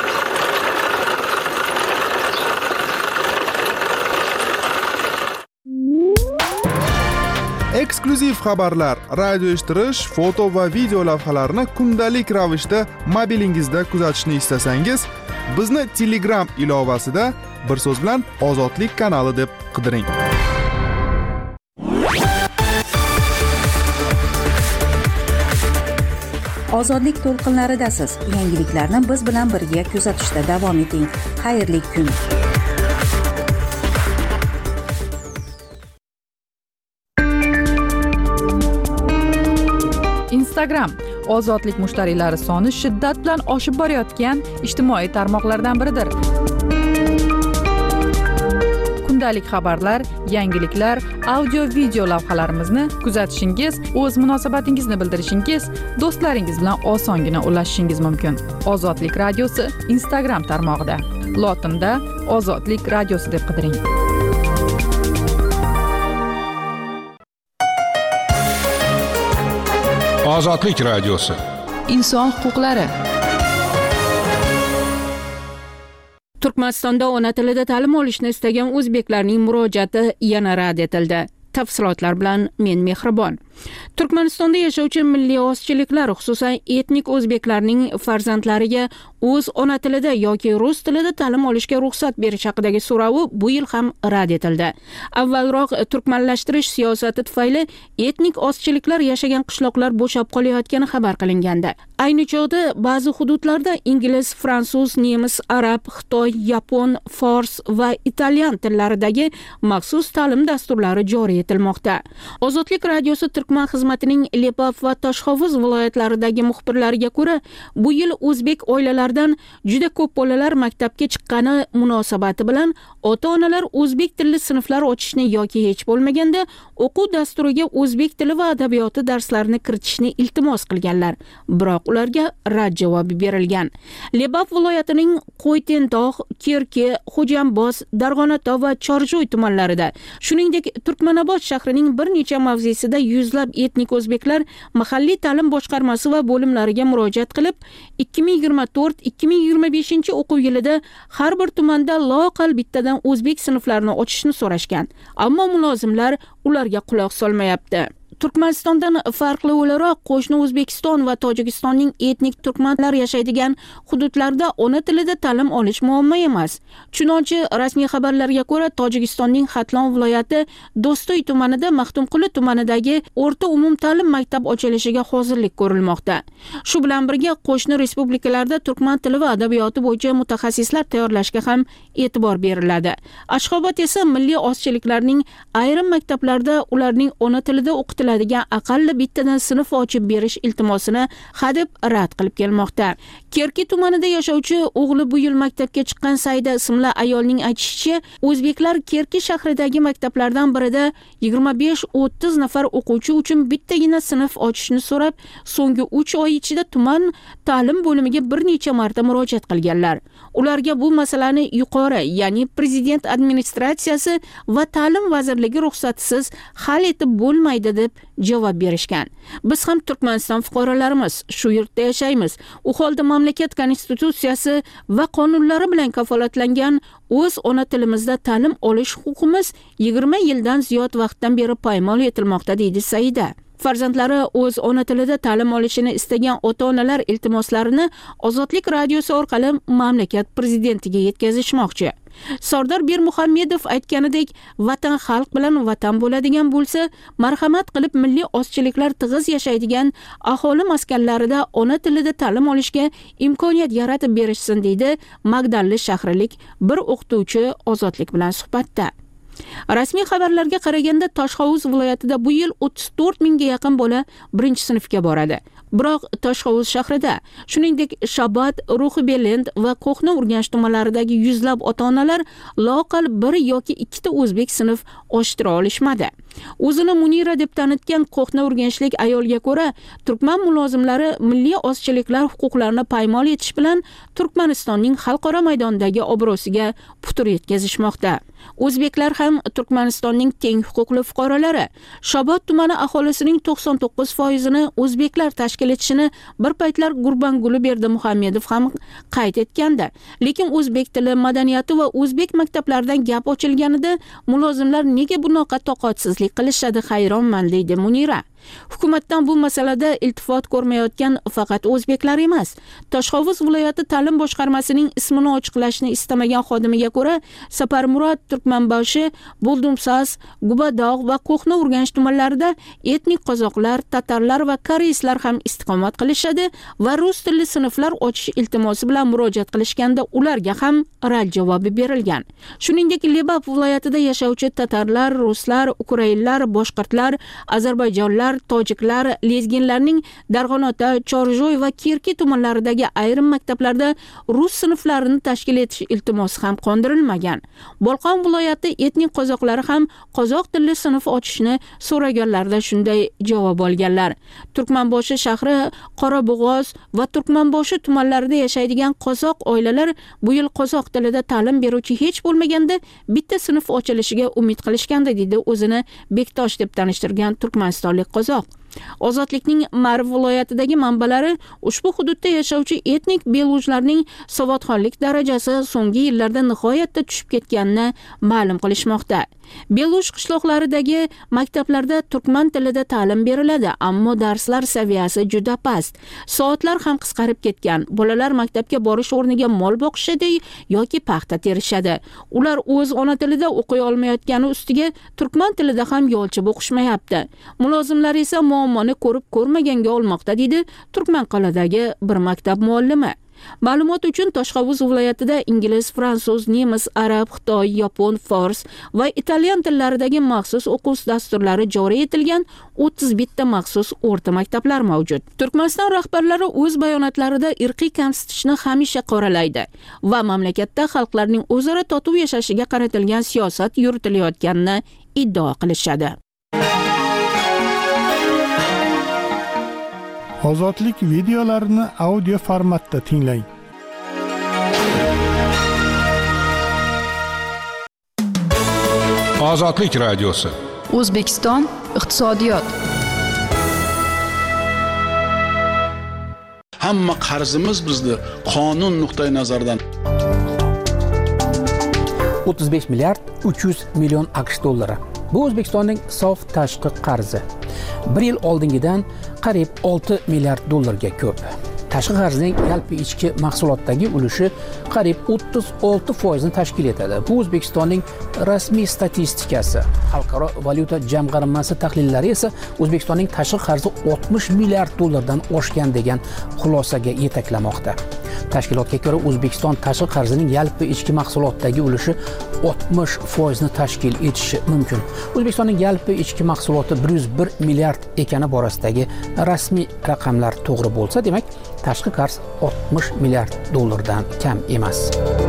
Eksklyuziv xabarlar, radio eshittirish, foto va video lavhalarni kundalik ravishda mobilingizda kuzatishni istasangiz, bizni Telegram ilovasida bir so'z bilan Ozodlik kanali deb qidiring. Ozodlik to'lqinlaridasiz. Yangiliklarni biz bilan birga kuzatishda davom eting. Xayrli kun. Instagram ozodlik mushtariylari soni shiddat bilan oshib borayotgan ijtimoiy tarmoqlardan biridir. Kundalik xabarlar, yangiliklar, audio-video lavhalarimizni kuzatishingiz, o'z munosabatingizni bildirishingiz, do'stlaringiz bilan osongina ulashishingiz mumkin. Ozodlik radiosi Instagram tarmog'ida. Lotinda Ozodlik radiosi deb qidiring. Ozodlik radiosi. Inson huquqlari. Turkmanistonda ona tilida ta'lim olishni istagan o'zbeklarning murojaati yana rad etildi. Tafsilotlar bilan men Mehribon. Turkmanistonda yashovchi milliy ozchiliklar, xususan etnik o'zbeklarning farzandlariga o'z ona tilida yoki rus tilida ta'lim olishga ruxsat berish haqidagi so'rovi bu yil ham rad etildi. Avvalroq turkmanlashtirish siyosati tufayli etnik ozchiliklar yashagan qishloqlar bo'shab qolayotgani xabar qilingandi. Ayni chog'da ba'zi hududlarda ingliz, fransuz, nemis, arab, xitoy, yapon, fors va italyan tillaridagi maxsus ta'lim dasturlari joriy etilmoqda. Ozodlik radiosi Turkman xizmatining Lepov va Toshhovuz viloyatlaridagi muxbirlariga ko'ra, bu yil o'zbek oilalaridan juda ko'p bolalar maktabga chiqqani munosabati bilan ota-onalar o'zbek tilli sinflar ochishni yoki hech bo'lmaganda o'quv dasturiga o'zbek tili va adabiyoti darslarini kiritishni iltimos qilganlar. Biroq ularga rad javobi berilgan. Lepov viloyatining Qo'ytentog', Kerki, Xo'jamboz, Darg'onatog' va Chorjoy tumanlarida, shuningdek Turkmanobod shahrining bir necha mavzesida yuzlab etnik o'zbeklar mahalliy ta'lim boshqarmasi va bo'limlariga murojaat qilib, 2024-2025 o'quv yilida har bir tumanda loaqal bittadan o'zbek sinflarini ochishni so'rashgan. Ammo mulozimlar ularga quloq solmayapti. Turkmanistondan farqli o'laroq qo'shni O'zbekiston va Tojikistonning etnik turkmanlar yashaydigan hududlarda ona tilida ta'lim olish muammo emas. Chunonchi rasmiy xabarlarga ko'ra Tojikistonning Xatlon viloyati Do'stoy tumanida Maxtumquli tumanidagi o'rta umum ta'lim maktab ochilishiga hozirlik ko'rilmoqda. Shu bilan birga qo'shni respublikalarda turkman tili va adabiyoti bo'yicha mutaxassislar tayyorlashga ham e'tibor beriladi. Ashxobod esa milliy ozchiliklarning ayrim maktablarda ularning ona tilida o'qitiladigan aqalli bittadan sinf ochib berish iltimosini hadeb rad qilib kelmoqda. Kerki tumanida yashovchi o'g'li bu yil maktabga chiqqan Saida ismli ayolning aytishicha, o'zbeklar Kerki shahridagi maktablardan birida 25-30 nafar o'quvchi uchun bittagina sinf ochishni so'rab, so'nggi 3 oy ichida tuman ta'lim bo'limiga bir necha marta murojaat qilganlar. Ularga bu masalani yuqori, ya'ni prezident administratsiyasi va ta'lim vazirligi ruxsatisiz hal etib bo'lmaydi deb javob berishgan. Biz ham Turkmaniston fuqarolarimiz, shu yurtda yashaymiz. U holda mamlakat konstitutsiyasi va qonunlari bilan kafolatlangan o'z ona tilimizda ta'lim olish huquqimiz 20 yildan ziyod vaqtdan beri poymol etilmoqda, deydi Saida. Farzandlari o'z ona tilida ta'lim olishini istagan ota-onalar iltimoslarini Ozodlik radiosi orqali mamlakat prezidentiga yetkazishmoqchi. Sardor Bermuhammedov aytganidek, vatan xalq bilan vatan bo'ladigan bo'lsa, marhamat qilib milliy ozchiliklar tig'iz yashaydigan aholi maskanlarida ona tilida ta'lim olishga imkoniyat yaratib berishsin, deydi Magdalli shahrilik bir o'qituvchi Ozodlik bilan suhbatda. Rasmiy xabarlarga qaraganda Toshhovuz viloyatida bu yil 34 mingga yaqin bola 1-sinfga boradi. Biroq Toshhovuz shahrida, shuningdek Shabad, Ruhibelend va Qo'hna Urganch tumanlaridagi yuzlab ota-onalar loaqal 1 yoki 2 ta o'zbek sinf ochtira olishmadi. O'zini Munira deb tanitgan qo'hna urganchlik ayolga ko'ra, turkman mulozimlari milliy ozchiliklar huquqlarini poymol etish bilan Turkmanistonning xalqaro maydondagi obro'siga putur yetkazishmoqda. O'zbeklar ham Turkmanistonning teng huquqli fuqarolari. Shobod tumani aholisining 99%ni o'zbeklar tashkil etishini bir paytlar Gurbanguli Berdimuhamedov ham qayd etgandi. Lekin o'zbek tili, madaniyati va o'zbek maktablaridan gap ochilganida mulozimlar nega bunaqa toqatsizlik qilishadi hayronman deydi Munira. Hukumatdan bu masalada iltifot ko'rmayotgan faqat o'zbeklar emas. Toshxovuz viloyati ta'lim boshqarmasining ismini ochiqlashni istamagan xodimiga ko'ra, Saparmurod, Turkmanboshi, Buldumsas, Gubadog' va Qo'hna Urganch tumanlarida etnik qozoqlar, tatarlar va koreyslar ham istiqomat qilishadi va rus tilli sinflar ochish iltimosi bilan murojaat qilishganda ularga ham rad javobi berilgan. Shuningdek, Lebap viloyatida yashovchi tatarlar, ruslar, ukrainlar, boshqirdlar, ozarbayjonlar, tojiklar, lezginlarning Darg'anota, Chorjoy va Kirki tumanlaridagi ayrim maktablarda rus sinflarini tashkil etish iltimosi ham qondirilmagan. Bolqon viloyati etnik qozoqlari ham qozoq tilli sinf ochishni so'raganlarida shunday javob olganlar. Turkmanboshi shahri, Qorabog'oz va Turkmanboshi tumanlarida yashaydigan qozoq oilalar bu yil qozoq tilida ta'lim beruvchi hech bo'lmaganda bitta sinf ochilishiga umid qilishganda deydi o'zini Bektosh deb tanishtirgan turkmanistonlik qozoq. Ozodlikning Ma'rif viloyatidagi manbalari ushbu hududda yashovchi etnik belujlarning savodxonlik darajasi so'nggi yillarda nihoyatda tushib ketganini ma'lum qilishmoqda. Beluj qishloqlaridagi maktablarda turkman tilida ta'lim beriladi, ammo darslar saviyasi juda past. Soatlar ham qisqarib ketgan. Bolalar maktabga borish o'rniga mol boqishadi yoki paxta terishadi. Ular o'z ona tilida o'qiy olmayotgani ustiga turkman tilida ham yolchib o'qishmayapti. Mulozimlar esa muammoni ko'rib ko'rmaganga olmoqda deydi Turkmanqal'adagi bir maktab muallimi. Ma'lumot uchun Toshxovuz viloyatida ingliz, fransuz, nemis, arab, xitoy, yapon, fors va italyan tillaridagi maxsus o'quv dasturlari joriy etilgan 31 ta maxsus o'rta maktablar mavjud. Turkmaniston rahbarlari o'z bayonotlarida irqiy kamsitishni hamisha qoralaydi va mamlakatda xalqlarning o'zaro totuv yashashiga qaratilgan siyosat yuritilayotganini iddao qilishadi. Ozodlik videolarini audio formatda tinglang. Ozodlik radiosi. O'zbekiston iqtisodiyot. Hamma qarzimiz bizni qonun nuqtai nazaridan 35 milliard 300 million AQSh dollari. Bu O'zbekistonning sof tashqi qarzi. Bir yil oldingidan qariyb 6 milliard dollarga ko'p. Tashqi qarzning yalpi ichki mahsulotdagi ulushi qariyb 36% ni tashkil etadi. Bu O'zbekistonning rasmiy statistikasi. Xalqaro valyuta jamg'armasi tahlillari esa O'zbekistonning tashqi qarzi 60 milliard dollardan oshgan degan xulosaga yetaklamoqda. Tashkilotga ko'ra O'zbekiston tashqi qarzining yalpi ichki mahsulotdagi ulushi 60% ni tashkil etishi mumkin. O'zbekistonning yalpi ichki mahsuloti 101 milliard ekani borasidagi rasmiy raqamlar to'g'ri bo'lsa, demak, tashqi qarz 60 milliard dollardan kam emas.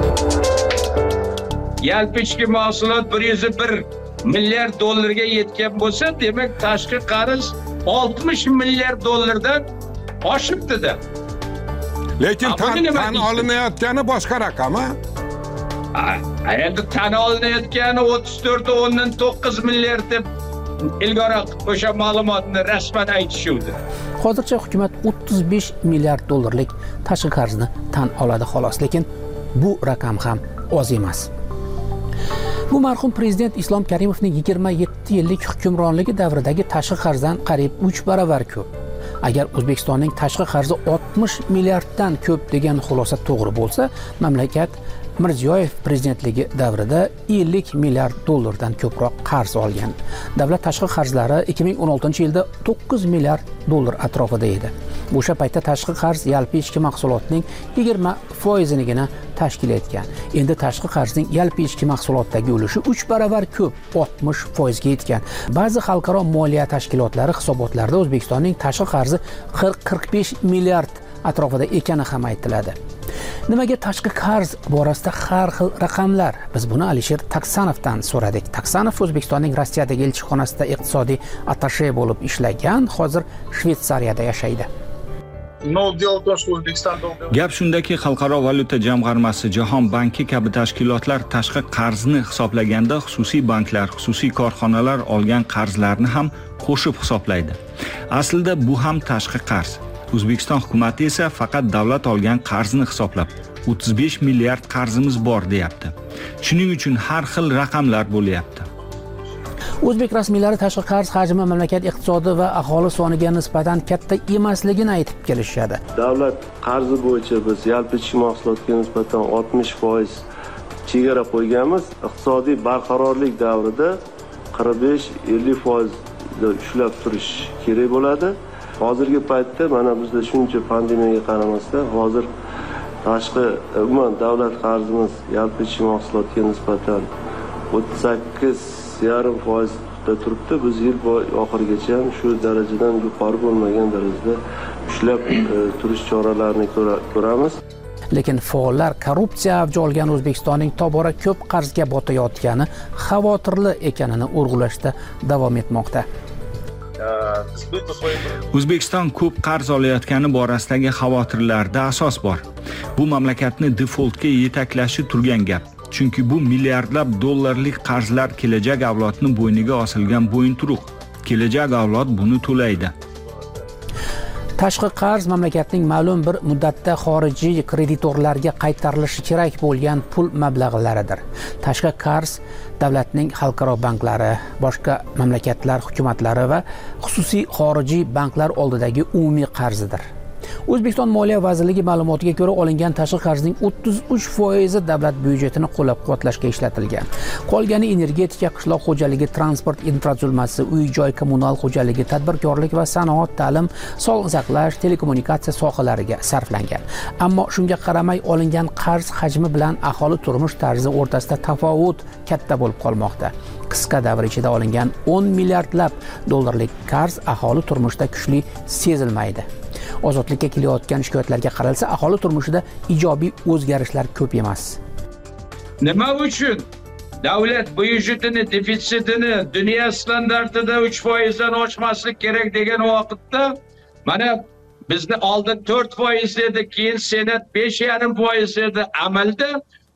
Yalpi ichki mahsulot 101 milliard dollarga yetgan bo'lsa, demak, tashqi qarz 60 milliard dollardan oshibdi-da. Lekin tan olinayotgani boshqa raqam, ha? Endi tan olinayotgani 34.9 milliard deb ilgari o'sha ma'lumotni rasman aytishuvdi. Hozircha hukumat 35 milliard dollarlik tashqi qarzni tan oladi xolos, lekin bu raqam ham oz emas. Bu marhum prezident Islom Karimovning 27 yillik hukmronligi davridagi tashqi qarzdan qariyb 3 baravar ko'p. Agar O'zbekistonning tashqi qarzi 60 milliarddan ko'p degan xulosa to'g'ri bo'lsa, mamlakat Mirziyoyev prezidentligi davrida 50 milliard dollardan ko'proq qarz olgan. Davlat tashqi qarzlari 2016-yilda 9 milliard dollar atrofida edi. O'sha paytda tashqi qarz yalpi ichki mahsulotning 20%nigina tashkil etgan. Endi tashqi qarzning yalpi ichki mahsulotdagi ulushi 3 baravar ko'p, 60% ga yetgan. Ba'zi xalqaro moliya tashkilotlari hisobotlarida O'zbekistonning tashqi qarzi 40-45 milliard atrofida ekani ham aytiladi. Nimaga tashqi qarz borasida har xil raqamlar? Biz buni Alisher Taksanovdan so'radik. Taksanov O'zbekistonning Rossiyadagi elchixonasida iqtisodiy atashe bo'lib ishlagan, hozir Shveysariyada yashaydi. Gap shundaki, Xalqaro valyuta jamg'armasi, Jahon banki kabi tashkilotlar tashqi qarzni hisoblaganda xususiy banklar, xususiy korxonalar olgan qarzlarni ham qo'shib hisoblaydi. Aslida bu ham tashqi qarz. O'zbekiston hukumatı esa faqat davlat olgan qarzni hisoblab 35 milliard qarzimiz bor deyapti. Shuning uchun har xil raqamlar bo'lyapti. O'zbek rasmiylari tashqi qarz hajmi mamlakat iqtisodi va aholi soniga nisbatan katta emasligini aytib kelishadi. Davlat qarzi bo'yicha biz yalpi ichki mahsulotga nisbatan 60% chegara qo'yganmiz. Iqtisodiy barqarorlik davrida 45-50% ushlab turish kerak bo'ladi. Hozirgi paytda mana bizda shuncha pandemiyaga qaramasdan hozir tashqi umuman davlat qarzimiz yalpi ichki mahsulotga nisbatan 38,5% turibdi. Biz yil oxirigacha ham shu darajadan yuqori bo'lmagan darajada ushlab turish choralarini ko'ramiz. Lekin faollar korrupsiya avj olgan O'zbekistonning tobora ko'p qarzga botayotgani xavotirli ekanini urg'ulashda davom etmoqda. O'zbekiston ko'p qarz olayotgani borasidagi xavotirlarda asos bor. Bu mamlakatni defoltga yetaklashi turgan gap. Chunki bu milliardlab dollarlik qarzlar kelajak avlodning bo'yniga osilgan bo'yinturuq. Kelajak avlod buni to'laydi. Tashqi qarz mamlakatning ma'lum bir muddatda xorijiy kreditorlarga qaytarilishi kerak bo'lgan pul mablag'laridir. Tashqi qarz davlatning xalqaro banklari, boshqa mamlakatlar hukumatlari va xususiy xorijiy banklar oldidagi umumiy qarzidir. O'zbekiston Moliya vazirligi ma'lumotiga ko'ra, olingan tashqi qarzning 33% davlat byudjetini qo'llab-quvvatlashga ishlatilgan. Qolgani energetika, qishloq xo'jaligi, transport infratuzilmasi, uy-joy kommunal xo'jaligi, tadbirkorlik va sanoat, ta'lim, sog'liqni saqlash, telekommunikatsiya sohalariga sarflangan. Ammo shunga qaramay olingan qarz hajmi bilan aholi turmush tarzi o'rtasida tafovut katta bo'lib qolmoqda. Qisqa davr ichida olingan 10 milliardlab dollarlik qarz aholi turmushida kuchli sezilmaydi. Ozodlikka kelayotgan shikoyatlarga qaralsa, aholi turmushida ijobiy o'zgarishlar ko'p emas. Nima uchun davlat byudjetini defitsitini dunyo standartida 3% dan oshmaslik kerak degan vaqtda mana bizni oldin 4% edi, keyin senat 5,5% edi, amalda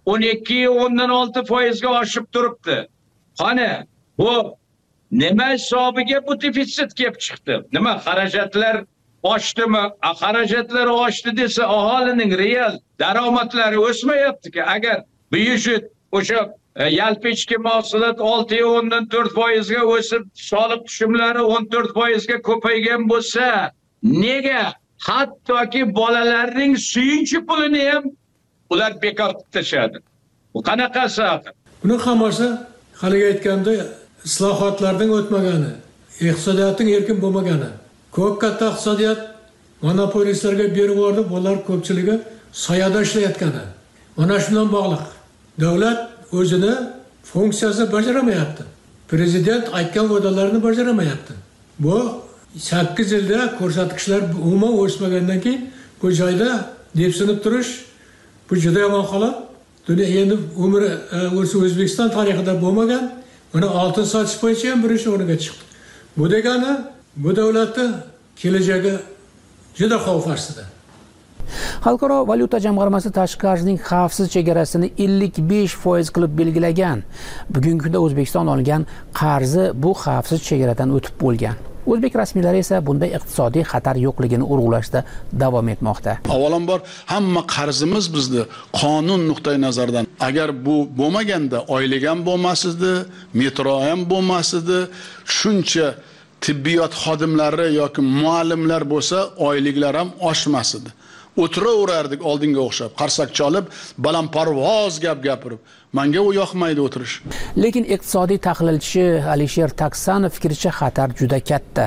12,6% ga oshib turibdi. Qani bu nima hisobiga bu defitsit kelib chiqdi? Nima xarajatlar oshdimi? Xarajatlar oshdi desa aholining real daromadlari o'smayapti-ki. Agar byudjet o'sha yalpi ichki mahsulot 6,4% ga o'sib, soliq tushumlari 14% ga ko'paygan bo'lsa, nega hattoki bolalarning suyunchi pulini ham ular bekor qilib tashadi? Bu qanaqasi? Buni hammasi haliga aytganda islohotlardan o'tmagani, iqtisodiyotning erkin bo'lmagani. Ko'p katta iqtisodiyot monopolistlarga berib yubordi, bular ko'pchiligi soyada ishlayotgani. Mana shundan bog'liq. Davlat o'zini funksiyasini bajaramayapti. Prezident aytgan va'dalarni bajaramayapti. Bu 8 yilda ko'rsatkichlar umuman o'smagandan keyin bu joyda depsinib turish bu juda yomon holat. Dunyo endi umri O'zbekiston tarixida bo'lmagan, mana oltin sotish bo'yicha ham birinchi o'ringa chiqdi. Bu degani bu davlatning kelajagi juda xavf ostida. Xalqaro valyuta jamg'armasi tashqi qarzning xavfsiz chegarasini 55% qilib belgilagan. Bugungi kunda O'zbekiston olgan qarzi bu xavfsiz chegaradan o'tib bo'lgan. O'zbek rasmiylari esa bunday iqtisodiy xatar yo'qligini urg'ulashda davom etmoqda. Avvalambor hamma qarzimiz bizni qonun nuqtai nazaridan agar bu bo'lmaganda oylik ham bo'lmasdi, metro ham bo'lmasdi, shuncha tibbiyot xodimlari yoki muallimlar bo'lsa, oyliklar ham oshmasdi. O'tiraverardik oldinga o'xshab, qarsak chalib, balandparvoz gap gapirib. Menga u yoqmaydi o'tirish. Lekin iqtisodiy tahlilchi Alisher Taksanov fikricha xatar juda katta.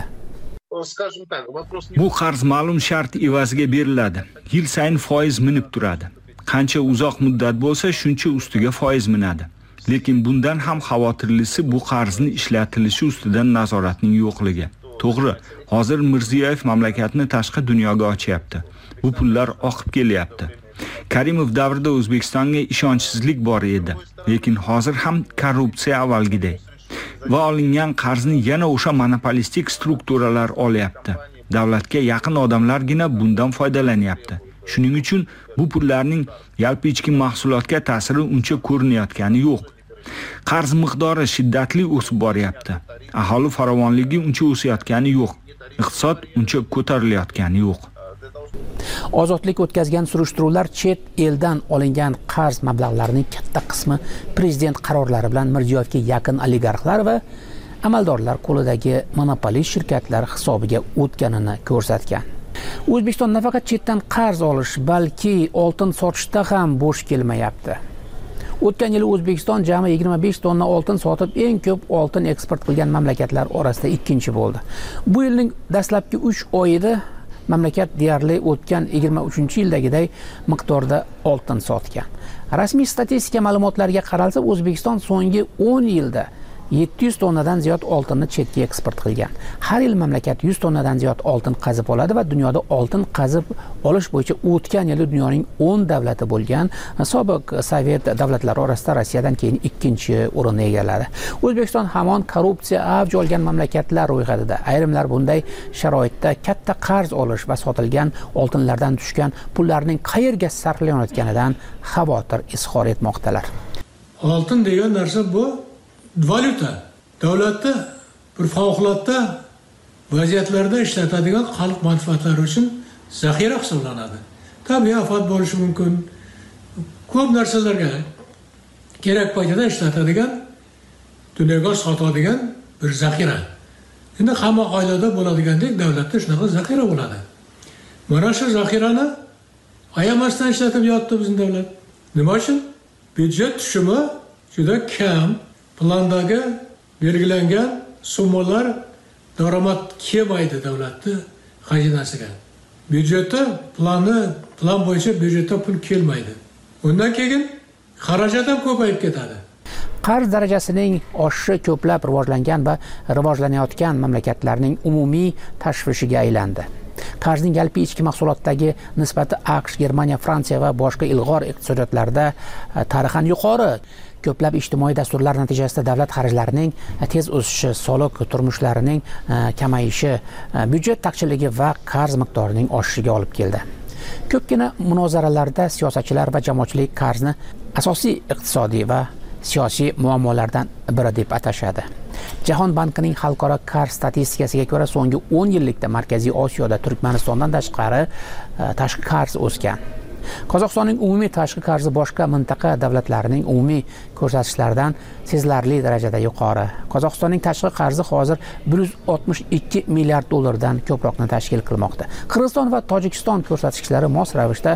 Bu qarz ma'lum shart evaziga beriladi. Yil sayin foiz minib turadi. Qancha uzoq muddat bo'lsa, shuncha ustiga foiz minadi. Lekin bundan ham xavotirlisi bu qarzni ishlatilishi ustidan nazoratning yo'qligi. To'g'ri, hozir Mirziyoyev mamlakatni tashqi dunyoga ochyapti. Bu pullar oqib kelyapti. Karimov davrida O'zbekistonga ishonchsizlik bor edi, lekin hozir ham korrupsiya avvalgidek. Va olingan qarzni yana o'sha monopolistik strukturalar olyapti. Davlatga yaqin odamlargina bundan foydalanyapti. Shuning uchun bu pullarning yalpi ichki mahsulotga ta'siri uncha ko'rinayotgani yo'q. Qarz miqdori shiddatli o'sib boryapti. Aholi farovonligi uncha o'sayotgani yo'q. Iqtisod uncha ko'tarilayotgani yo'q. Ozodlik o'tkazgan surishtiruvlar chet eldan olingan qarz mablag'larining katta qismi prezident qarorlari bilan Mirziyoyevga yaqin oligarxlar va amaldorlar qo'lidagi monopolist shirkatlar hisobiga o'tganini ko'rsatgan. O'zbekiston nafaqat chetdan qarz olish, balki oltin sotishda ham bo'sh kelmayapti. O'tgan yili O'zbekiston jami 25 tonna oltin sotib, eng ko'p oltin eksport qilgan mamlakatlar orasida ikkinchi bo'ldi. Bu yilning dastlabki 3 oyida mamlakat deyarli o'tgan 23-yildagiday miqdorda oltin sotgan. Rasmiy statistika ma'lumotlariga qaralsa, O'zbekiston so'nggi 10 yilda 700 tonnadan ziyod oltinni chetga eksport qilgan. Har yil mamlakat 100 tonnadan ziyod oltin qazib oladi va dunyoda oltin qazib olish bo'yicha o'tgan yili dunyoning 10 davlati bo'lgan sobiq Sovet davlatlari orasida Rossiyadan keyin ikkinchi o'rinni egalladi. O'zbekiston hamon korrupsiya avj olgan mamlakatlar ro'yxatida. Ayrimlar bunday sharoitda katta qarz olish va sotilgan oltinlardan tushgan pullarning qayerga sarflanayotganidan xavotir izhor etmoqdalar. Oltin degan narsa bu valyuta. Davlatda bir favqulodda vaziyatlarda ishlatadigan xalq manfaatlari uchun zaxira hisoblanadi. Tabiiy ofat bo'lishi mumkin. Ko'p narsalarga kerak paytida ishlatadigan, dunyoga sotadigan bir zaxira. Endi hamma oilada bo'ladigandek davlatda shunaqa zaxira bo'ladi. Mana shu zaxirani ayamasdan ishlatib yotdi bizning davlat. Nima uchun? Byudjet tushumi juda kam. Plandagi belgilangan summalar daromad kelmaydi davlatni xazinasiga. Byudjetda plan bo'yicha byudjetda pul kelmaydi. Undan keyin xarajat ham ko'payib ketadi. Qarz darajasining oshishi ko'plab rivojlangan va rivojlanayotgan mamlakatlarning umumiy tashvishiga aylandi. Qarzning yalpi ichki mahsulotdagi nisbati AQSh, Germaniya, Fransiya va boshqa ilg'or iqtisodiyotlarda tarixan yuqori. Ko'plab ijtimoiy dasturlar natijasida davlat xarajlarining tez o'sishi, soliq turmushlarining kamayishi, byudjet taqchilligi va qarz miqdorining oshishiga olib keldi. Ko'pgina munozaralarda siyosatchilar va jamoatchilik qarzni asosiy iqtisodiy va siyosiy muammolardan biri deb atashadi. Jahon bankining xalqaro qarz statistikasiga ko'ra, so'nggi 10 yillikda Markaziy Osiyoda Turkmanistondan tashqari tashqi qarz o'sgan. Qozog'istonning umumiy tashqi qarzi boshqa mintaqa davlatlarining umumiy ko'rsatkichlaridan sezilarli darajada yuqori. Qozog'istonning tashqi qarzi hozir 162 milliard dollardan ko'proqni tashkil qilmoqda. Qirg'iziston va Tojikiston ko'rsatkichlari mos ravishda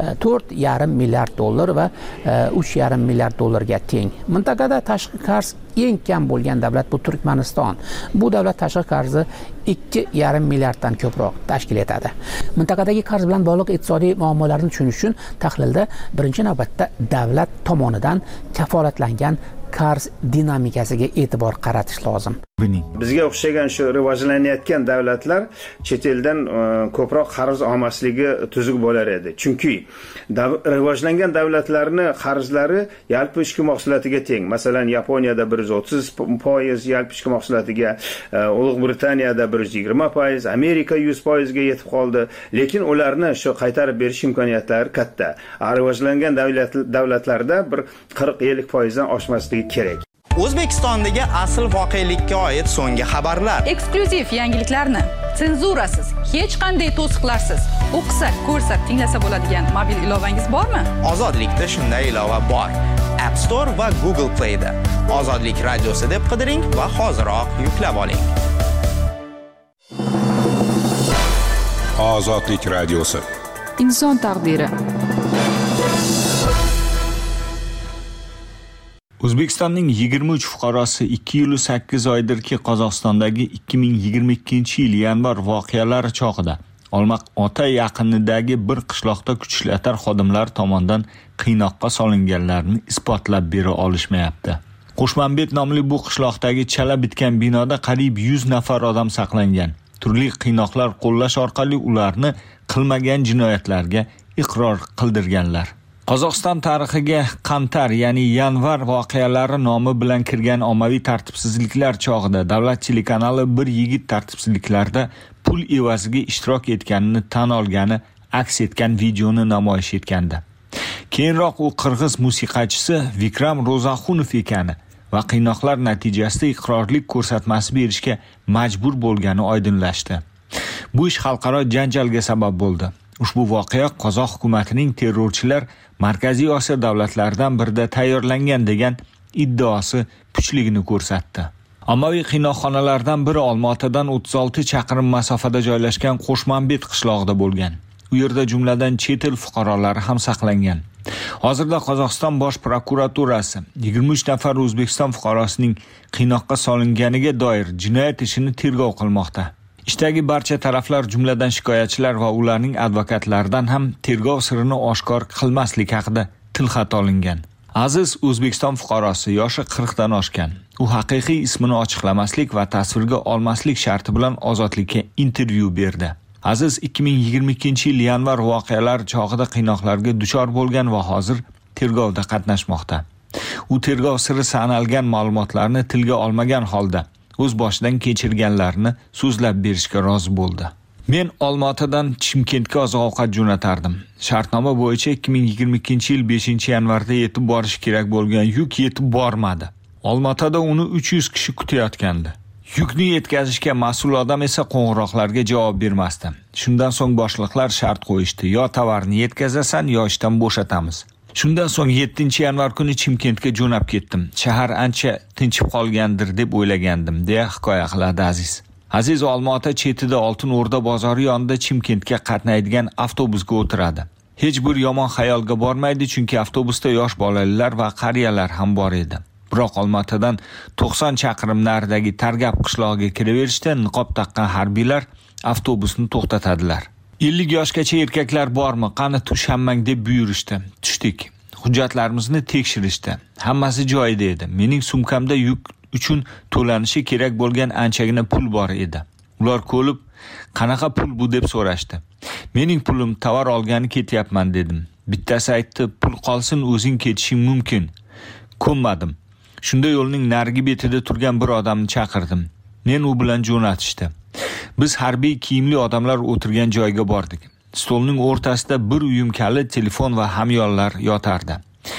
4,5 milliard dollar va 3,5 milliard dollarga teng. Mintaqada tashqi qarz eng kam bo'lgan davlat bu Turkmaniston. Bu davlat tashqi qarzi 2,5 milliarddan ko'proq tashkil etadi. Mintaqadagi qarz bilan bog'liq iqtisodiy muammolarni tushunish uchun tahlilda birinchi navbatda davlat tomonidan kafolatlangan qarz dinamikasiga e'tibor qaratish lozim. Bizga o'xshagan shu rivojlanayotgan davlatlar chet eldan ko'proq qarz olmasligi tuzuk bo'lar edi. Chunki rivojlangan davlatlarning qarzlari yalpi ichki mahsulotiga teng. Masalan, Yaponiyada 130% yalpi ichki mahsulotiga, Ulug' Britaniyada 120%, Amerika 100% ga yetib qoldi. Lekin ularni shu qaytarib berish imkoniyatlari katta. Rivojlangan davlatlarda bir 40-50% dan oshmasligi kerak. O'zbekistondagi asl voqelikka oid so'nggi xabarlar, eksklyuziv yangiliklarni senzurasiz, hech qanday to'siqlarsiz o'qisa, ko'rsa, tinglasa bo'ladigan mobil ilovangiz bormi? Ozodlikda shunday ilova bor. App Store va Google Play da Ozodlik radiosi deb qidiring va hoziroq yuklab oling. Ozodlik radiosi. Inson taqdiri. O'zbekistonning 23 fuqarosi 2 yil 8 oydirki Qozog'istondagi 2022-yil yanvar voqealari chog'ida Olmaq-Ota yaqinidagi bir qishloqda kuchlar xodimlar tomonidan qiynoqqa solinganlarini isbotlab bera olishmayapti. Qo'shmanbek nomli bu qishloqdagi chala bitgan binoda qariyb 100 nafar odam saqlangan. Turli qiynoqlar qo'llash orqali ularni qilmagan jinoyatlarga iqror qildirganlar. Qozog'iston tarixiga Qantar, ya'ni yanvar voqealari nomi bilan kirgan ommaviy tartibsizliklar chog'ida davlat telekanali bir yigit tartibsizliklarda pul evaziga ishtirok etganini tan olgani aks etgan videoni namoyish etgandi. Keyinroq u qirg'iz musiqachisi Vikram Ro'zaxunov ekani va qiynoqlar natijasida iqrorlik ko'rsatmasi berishga majbur bo'lgani oydinlashdi. Bu ish xalqaro janjalga sabab bo'ldi. Ushbu voqea Qozoq hukumatining terrorchilar Markaziy Osiyo davlatlaridan birida tayyorlangan degan iddaosi kuchligini ko'rsatdi. Ommaviy qiynoqxonalardan biri Olmaotadan 36 chaqirim masofada joylashgan Qo'shmanbet qishlog'ida bo'lgan. U yerda jumladan chet el fuqarolari ham saqlangan. Hozirda Qozog'iston bosh prokuraturasi 23 nafar O'zbekiston fuqarosining qiynoqqa solinganiga doir jinoyat ishini tergov qilmoqda. Ishdagi barcha taraflar, jumladan shikoyatchilar va ularning advokatlaridan ham tergov sirini oshkor qilmaslik haqida tilxat olingan. Aziz O'zbekiston fuqarosi, yoshi 40 dan oshgan. U haqiqiy ismini ochiqlamaslik va tasvirga olmaslik sharti bilan ozodlikka intervyu berdi. Aziz 2022-yil yanvar voqealari chog'ida qiynoqlarga duchor bo'lgan va hozir tergovda qatnashmoqda. U tergov siri sanalgan ma'lumotlarni tilga olmagan holda o'z boshidan kechirganlarini so'zlab berishga rozi bo'ldi. Men Olmaotadan Chimkentga oziq-ovqat jo'natardim. Shartnoma bo'yicha 2022-yil 5-yanvarda yetib borishi kerak bo'lgan yuk yetib bormadi. Olmaotada uni 300 kishi kutayotgandi. Yukni yetkazishga mas'ul odam esa qo'ng'iroqlarga javob bermasdi. Shundan so'ng boshliqlar shart qo'yishdi: yo tovarni yetkazasan, yo ishdan bo'shatamiz. Shundan so'ng 7-yanvar kuni Chimkentga jo'nab ketdim. Shahar ancha tinchib qolgandir deb o'ylagandim, deya hikoya qiladi Aziz. Aziz Olmaota chetida Oltin O'rda bozori yonida Chimkentga qatnaydigan avtobusga o'tiradi. Hech bir yomon xayolga bormaydi, chunki avtobusda yosh bolalar va qariyalar ham bor edi. Biroq Olmaotadan 90 chaqirim naridagi Targab qishlog'iga kiraverishda niqob taqqan harbiylar avtobusni to'xtatadilar. 50 yoshgacha erkaklar bormi, qani tushammang deb buyurishdi. Tushdik. Hujjatlarimizni tekshirishdi. Hammasi joyida edi. Mening sumkamda yuk uchun to'lanishi kerak bo'lgan anchagina pul bor edi. Ular ko'lib, qanaqa pul bu deb so'rashdi. Mening pulim, tovar olgani ketyapman dedim. Bittasi aytdi, pul qolsin, o'zing ketishing mumkin. Ko'nmadim. Shunda yo'lning narigi betida turgan bir odamni chaqirdim. Men u bilan jo'natishdi. Biz harbiy kiyimli odamlar o'tirgan joyga bordik. Stolning o'rtasida bir uyum kalit, telefon va hamyonlar yotardi.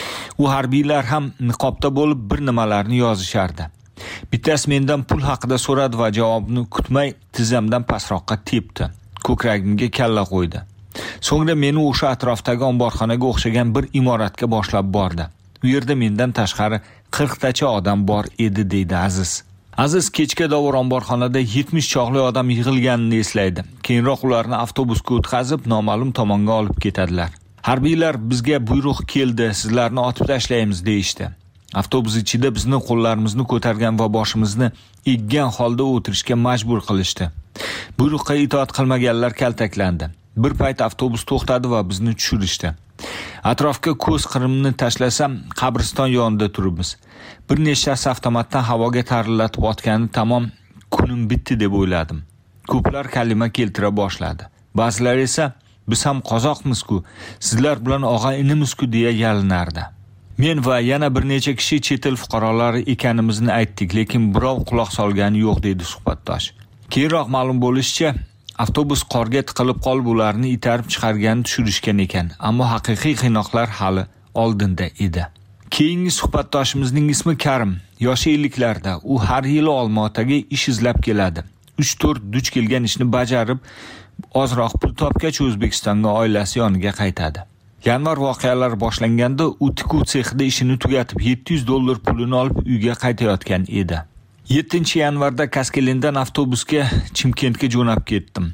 U harbiylar ham niqobda bo'lib bir nimalarni yozishardi. Bittasi mendan pul haqida so'radi va javobni kutmay tizzamdan pastroqqa tepdi. Ko'kragimga kalla qo'ydi. So'ngra meni o'sha atrofdagi omborxonaga o'xshagan bir imoratga boshlab bordi. U yerda mendan tashqari 40 tacha odam bor edi, deydi Aziz. Aziz kechga dovur omborxonada 70 chog'li odam yig'ilganini eslaydi. Keyinroq ularni avtobusga o'tkazib noma'lum tomonga olib ketadilar. Harbiylar bizga buyruq keldi, sizlarni otib tashlaymiz deyishdi. Avtobus ichida bizni qo'llarimizni ko'targan va boshimizni eggan holda o'tirishga majbur qilishdi. Buyruqqa itoat qilmaganlar kaltaklandi. Bir payt avtobus to'xtadi va bizni tushirishdi. Atrofga ko'z qirimni tashlasam, qabriston yonida turibmiz. Bir nechtasi avtomatdan havoga tarillatib otgani tamom, kunim bitdi deb o'yladim. Ko'plar kalima keltira boshladi. Ba'zilar esa biz ham qozoqmiz-ku, sizlar bilan og'a-inimizku deya yalinardi. Men va yana bir necha kishi chet el fuqarolari ekanimizni aytdik, lekin birov quloq solgani yo'q, deydi suhbatdosh. Keyinroq ma'lum bo'lishicha, avtobus qorga tiqilib qolib ularni itarib chiqargani tushirishgan ekan, ammo haqiqiy qiynoqlar hali oldinda edi. Keyingi suhbatdoshimizning ismi Karim, yoshi 50larda. U har yili Olmaotaga ish izlab keladi. 3-4 duch kelgan ishni bajarib, ozroq pul topgach O'zbekistonga oilasi yoniga qaytadi. Yanvar voqealari boshlanganda u tikuv sexida ishini tugatib $700 pulini olib uyga qaytayotgan edi. 7-yanvarda Kaskelindan avtobusga Chimkentga jo'nab ketdim.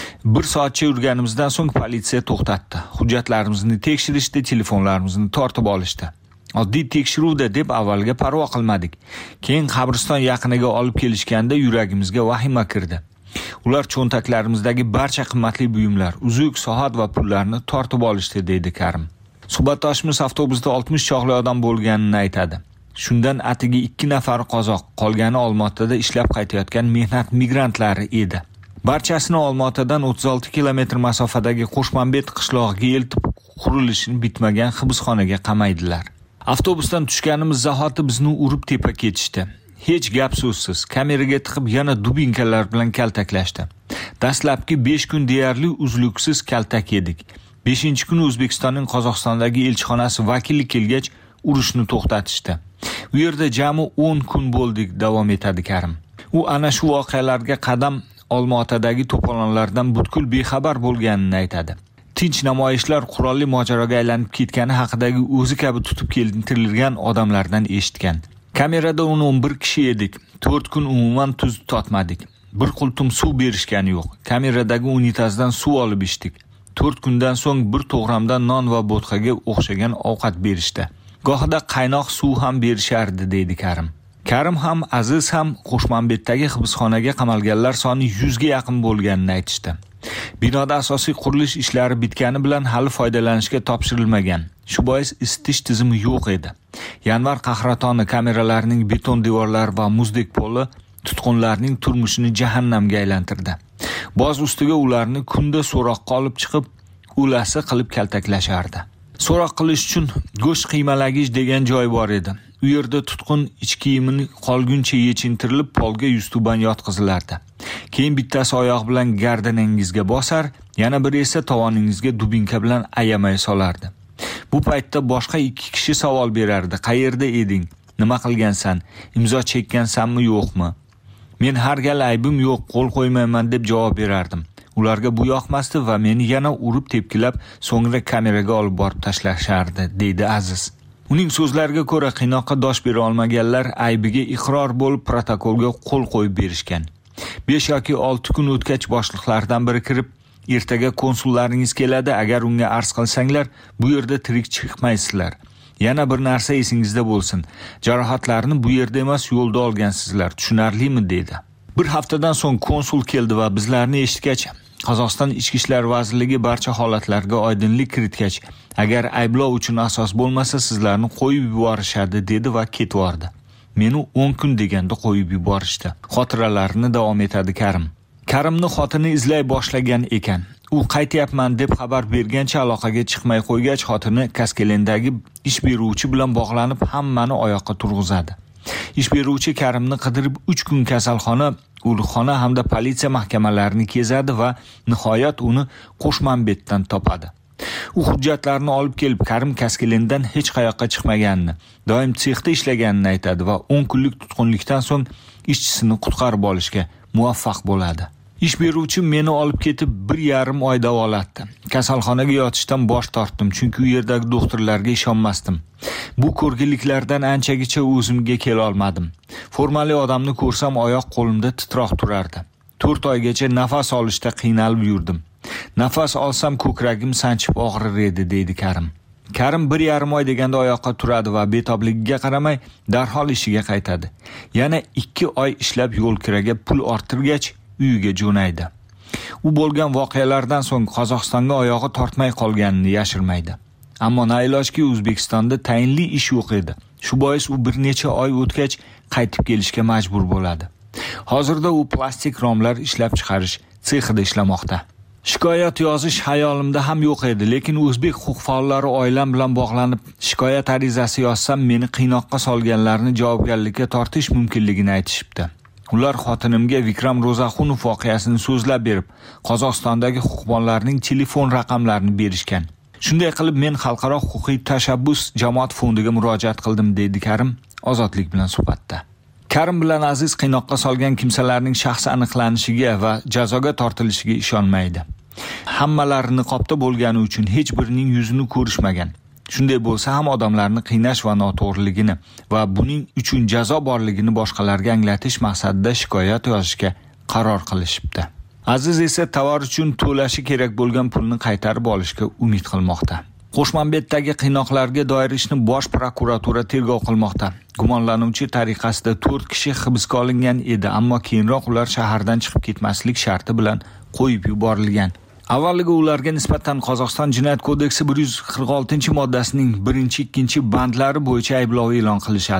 1 soatcha yurganimizdan so'ng politsiya to'xtatdi. Hujjatlarimizni tekshirishdi, telefonlarimizni tortib olishdi. Oddiy tekshiruvda deb avvalga parvo qilmadik. Keyin qabriston yaqiniga olib kelishganda yuragimizga vahima kirdi. Ular cho'ntaklarimizdagi barcha qimmatli buyumlar, uzuk, soat va pullarni tortib olishdi, deydi Karim. Suhbatdoshimiz avtobusda 60 chog'li odam bo'lganini aytadi. Shundan atigi 2 nafari qozoq, qolgani Olmaotada ishlab qaytayotgan mehnat migrantlari edi. Barchasini Olmaotadan 36 kilometr masofadagi Qo'shmanbet qishlog'iga eltib qurilishini bitmagan hibsxonaga qamaydilar. Avtobusdan tushganimiz zahoti bizni urib tepa ketishdi. Hech gap so'zsiz kameraga tiqib yana dubinkalar bilan kaltaklashdi. Dastlabki 5 kun deyarli uzluksiz kaltak yedik. 5-kun O'zbekistonning Qozog'istondagi elchixonasi vakili kelgach, urushni to'xtatishdi. U yerda jami 10 kun bo'ldik, davom etadi Karim. U ana shu voqealarga qadam Olmaotadagi to'polonlardan butkul bexabar bo'lganini aytadi. Tinch namoyishlar qurolli mojaroga aylanib ketgani haqidagi o'zi kabi tutib keltirilgan odamlardan eshitgan. Kamerada 11 kishi edik. 4 kun umuman tuz totmadik. Bir qultum suv berishgani yo'q. Kameradagi unitazdan suv olib ichdik. 4 kundan so'ng bir to'g'ramdan non va bo'tqaga o'xshagan ovqat berishdi. Gohida qaynoq suv ham berishardi, deydi Karim. Karim ham, Aziz ham Qo'shmanbetdagi hibsxonaga qamalganlar soni 100 ga yaqin bo'lganini aytishdi. Binoda asosiy qurilish ishlari bitgani bilan hali foydalanishga topshirilmagan. Shu bois isitish tizimi yo'q edi. Yanvar qahratoni kameralarning beton devorlari va muzdek poli tutqunlarning turmushini jahannamga aylantirdi. Boz ustiga ularni kunda so'roqqa olib chiqib, ulasi qilib kaltaklashardi. So'roq qilish uchun go'sht qiymalagich degan joy bor edi. U yerda tutqun ich kiyimini qolguncha yechintirilib polga yuztuban yotqizilardi. Keyin bittasi oyoq bilan gardaningizga bosar, yana biri esa tovoningizga dubinka bilan ayamay solardi. Bu paytda boshqa 2 kishi savol berardi. Qayerda eding? Nima qilgansan? Imzo chekkansanmi, yo'qmi? Men har gal aybim yo'q, qo'l qo'ymayman deb javob berardim. Ularga bu yoqmasdi va meni yana urib tepkilab, so'ngra kameraga olib borib tashlashardi, deydi Aziz. Uning so'zlariga ko'ra, qiynoqqa dosh bera olmaganlar aybiga iqror bo'lib protokolga qo'l qo'yib berishgan. 5 yoki 6 kun o'tgach boshliqlardan biri kirib, ertaga konsullaringiz keladi, agar unga arz qilsanglar, bu yerda tirik chiqmaysizlar. Yana bir narsa esingizda bo'lsin. Jarohatlarni bu yerda emas, yo'lda olgansizlar. Tushunarlimi, dedi. Bir haftadan so'ng konsul keldi va bizlarni eshitgach, Qozog'iston Ichki ishlar vazirligi barcha holatlarga oydinlik kiritgach, agar ayblov uchun asos bo'lmasa, sizlarni qo'yib yuborishadi, dedi va ketvordi. Meni 10 kun deganda qo'yib yuborishdi. Xotiralarini davom etadi Karim. Karimni xotini izlay boshlagan ekan. U qaytyapman deb xabar bergancha aloqaga chiqmay qo'ygach, xotini Kaskelendagi ish beruvchi bilan bog'lanib hammani oyoqqa turg'izadi. Ish beruvchi Karimni qidirib 3 kun kasalxona, urxona hamda politsiya mahkamalarini kezadi va nihoyat uni Qo'shmanbetdan topadi. U hujjatlarni olib kelib Karim Kaskelendan hech qayoqqa chiqmaganini, doim sexda ishlaganini aytadi va 10 kunlik tutqunlikdan so'ng ishchisini qutqarib olishga muvaffaq bo'ladi. Ish beruvchi meni olib ketib 1,5 oy davolatdi. Kasalxonaga yotishdan bosh tortdim, chunki u yerdagi doktorlarga ishonmasdim. Bu ko'rgiliklardan anchagacha o'zimga kela olmadim. Formali odamni ko'rsam oyoq qo'limda titroq turardi. 4 oygacha nafas olishda qiynalib yurdim. Nafas olsam ko'kragim sanchib og'rir edi, deydi Karim. Karim 1,5 oy deganda oyoqqa turadi va betobligiga qaramay darhol ishiga qaytadi. Yana 2 oy ishlab yo'lkiraga pul orttirgach uyiga jo'naydi. U bo'lgan voqealardan so'ng Qozog'istonga oyog'i tortmay qolganini yashirmaydi. Ammo nailojki O'zbekistonda tayinli ish yo'q edi. Shu bois u bir necha oy o'tgach qaytib kelishga majbur bo'ladi. Hozirda u plastik romlar ishlab chiqarish sexida ishlamoqda. Shikoyat yozish hayolimda ham yo'q edi, lekin o'zbek huquq faollari oilam bilan bog'lanib, shikoyat arizasi yozsam meni qiynoqqa solganlarni javobgarlikka tortish mumkinligini aytishibdi. Ular xotinimga Vikram Ro'zaxunov voqeasini so'zlab berib, Qozog'istondagi huquqbonlarning telefon raqamlarini berishgan. Shunday qilib men xalqaro huquqiy tashabbus jamoat fondiga murojaat qildim, deydi Karim Ozodlik bilan suhbatda. Karim bilan Aziz qiynoqqa solgan kimsalarning shaxsi aniqlanishiga va jazoga tortilishiga ishonmaydi. Hammalari niqobda bo'lgani uchun hech birining yuzini ko'rishmagan. Shunday bo'lsa ham odamlarni qiynash va noto'g'riligini va buning uchun jazo borligini boshqalarga anglatish maqsadida shikoyat yozishga qaror qilishibdi. Aziz esa tovar uchun to'lashi kerak bo'lgan pulni qaytarib olishga umid qilmoqda. Qo'shmanbetdagi qiynoqlarga doir ishni Bosh prokuratura tergov qilmoqda. Gumonlanuvchi tariqasida 4 kishi hibsga olingan edi, ammo keyinroq ular shahardan chiqib ketmaslik sharti bilan qo'yib yuborilgan. Avvaliga ularga nisbatan Qozog'iston Jinoyat kodeksi 146-moddasining 1-2 bandlari bo'yicha ayblov e'lon qilishadi.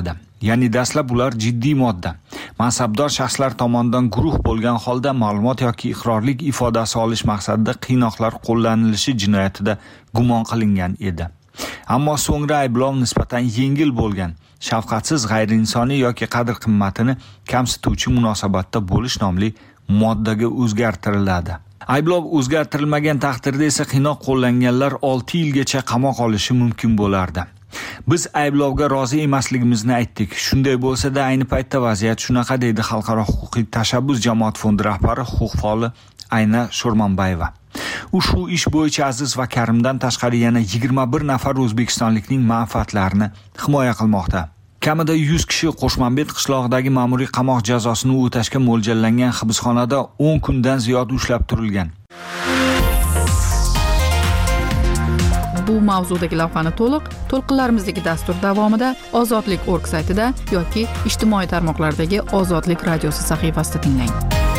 ya'ni dastlab ular jiddiy modda mansabdor shaxslar tomonidan guruh bo'lgan holda ma'lumot yoki iqrorlik ifodasi olish maqsadida qiynoqlar qo'llanilishi jinoyatida gumon qilingan edi. Ammo so'ngra ayblov nisbatan yengil bo'lgan, shafqatsiz, g'ayriinsoniy yoki qadr qimmatini kamsituvchi munosabatda bo'lish nomli moddaga o'zgartiriladi. Ayblov o'zgartirilmagan taqdirda esa qiynoq qo'llanganlar 6 yilgacha qamoq olishi mumkin bo'lardi. Biz ayblovga rozi emasligimizni aytdik. Shunday bo'lsa-da, ayni paytda vaziyat shunaqa, deydi Xalqaro huquqiy tashabbus jamoat fondi rahbari, huquq faoli Ayna Sho'rmonbayeva. U shu ish bo'yicha Aziz va Karimdan tashqari yana 21 nafar o'zbekistonlikning manfaatlarini himoya qilmoqda. Kamida 100 kishi Qo'shmanbet qishlog'idagi ma'muriy qamoq jazosini o'tashga mo'ljallangan hibsxonada 10 kundan ziyod ushlab turilgan. Bu mavzudagi lavhani to'lqinlarimizdagi dastur davomida Ozodlik.org saytida yoki ijtimoiy tarmoqlardagi Ozodlik radiosi sahifasida tinglang.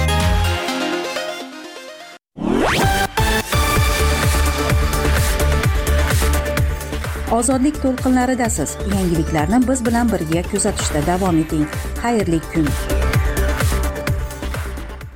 Ozodlik to'lqinlaridasiz. Yangiliklarni biz bilan birga kuzatishda davom eting. Xayrli kun.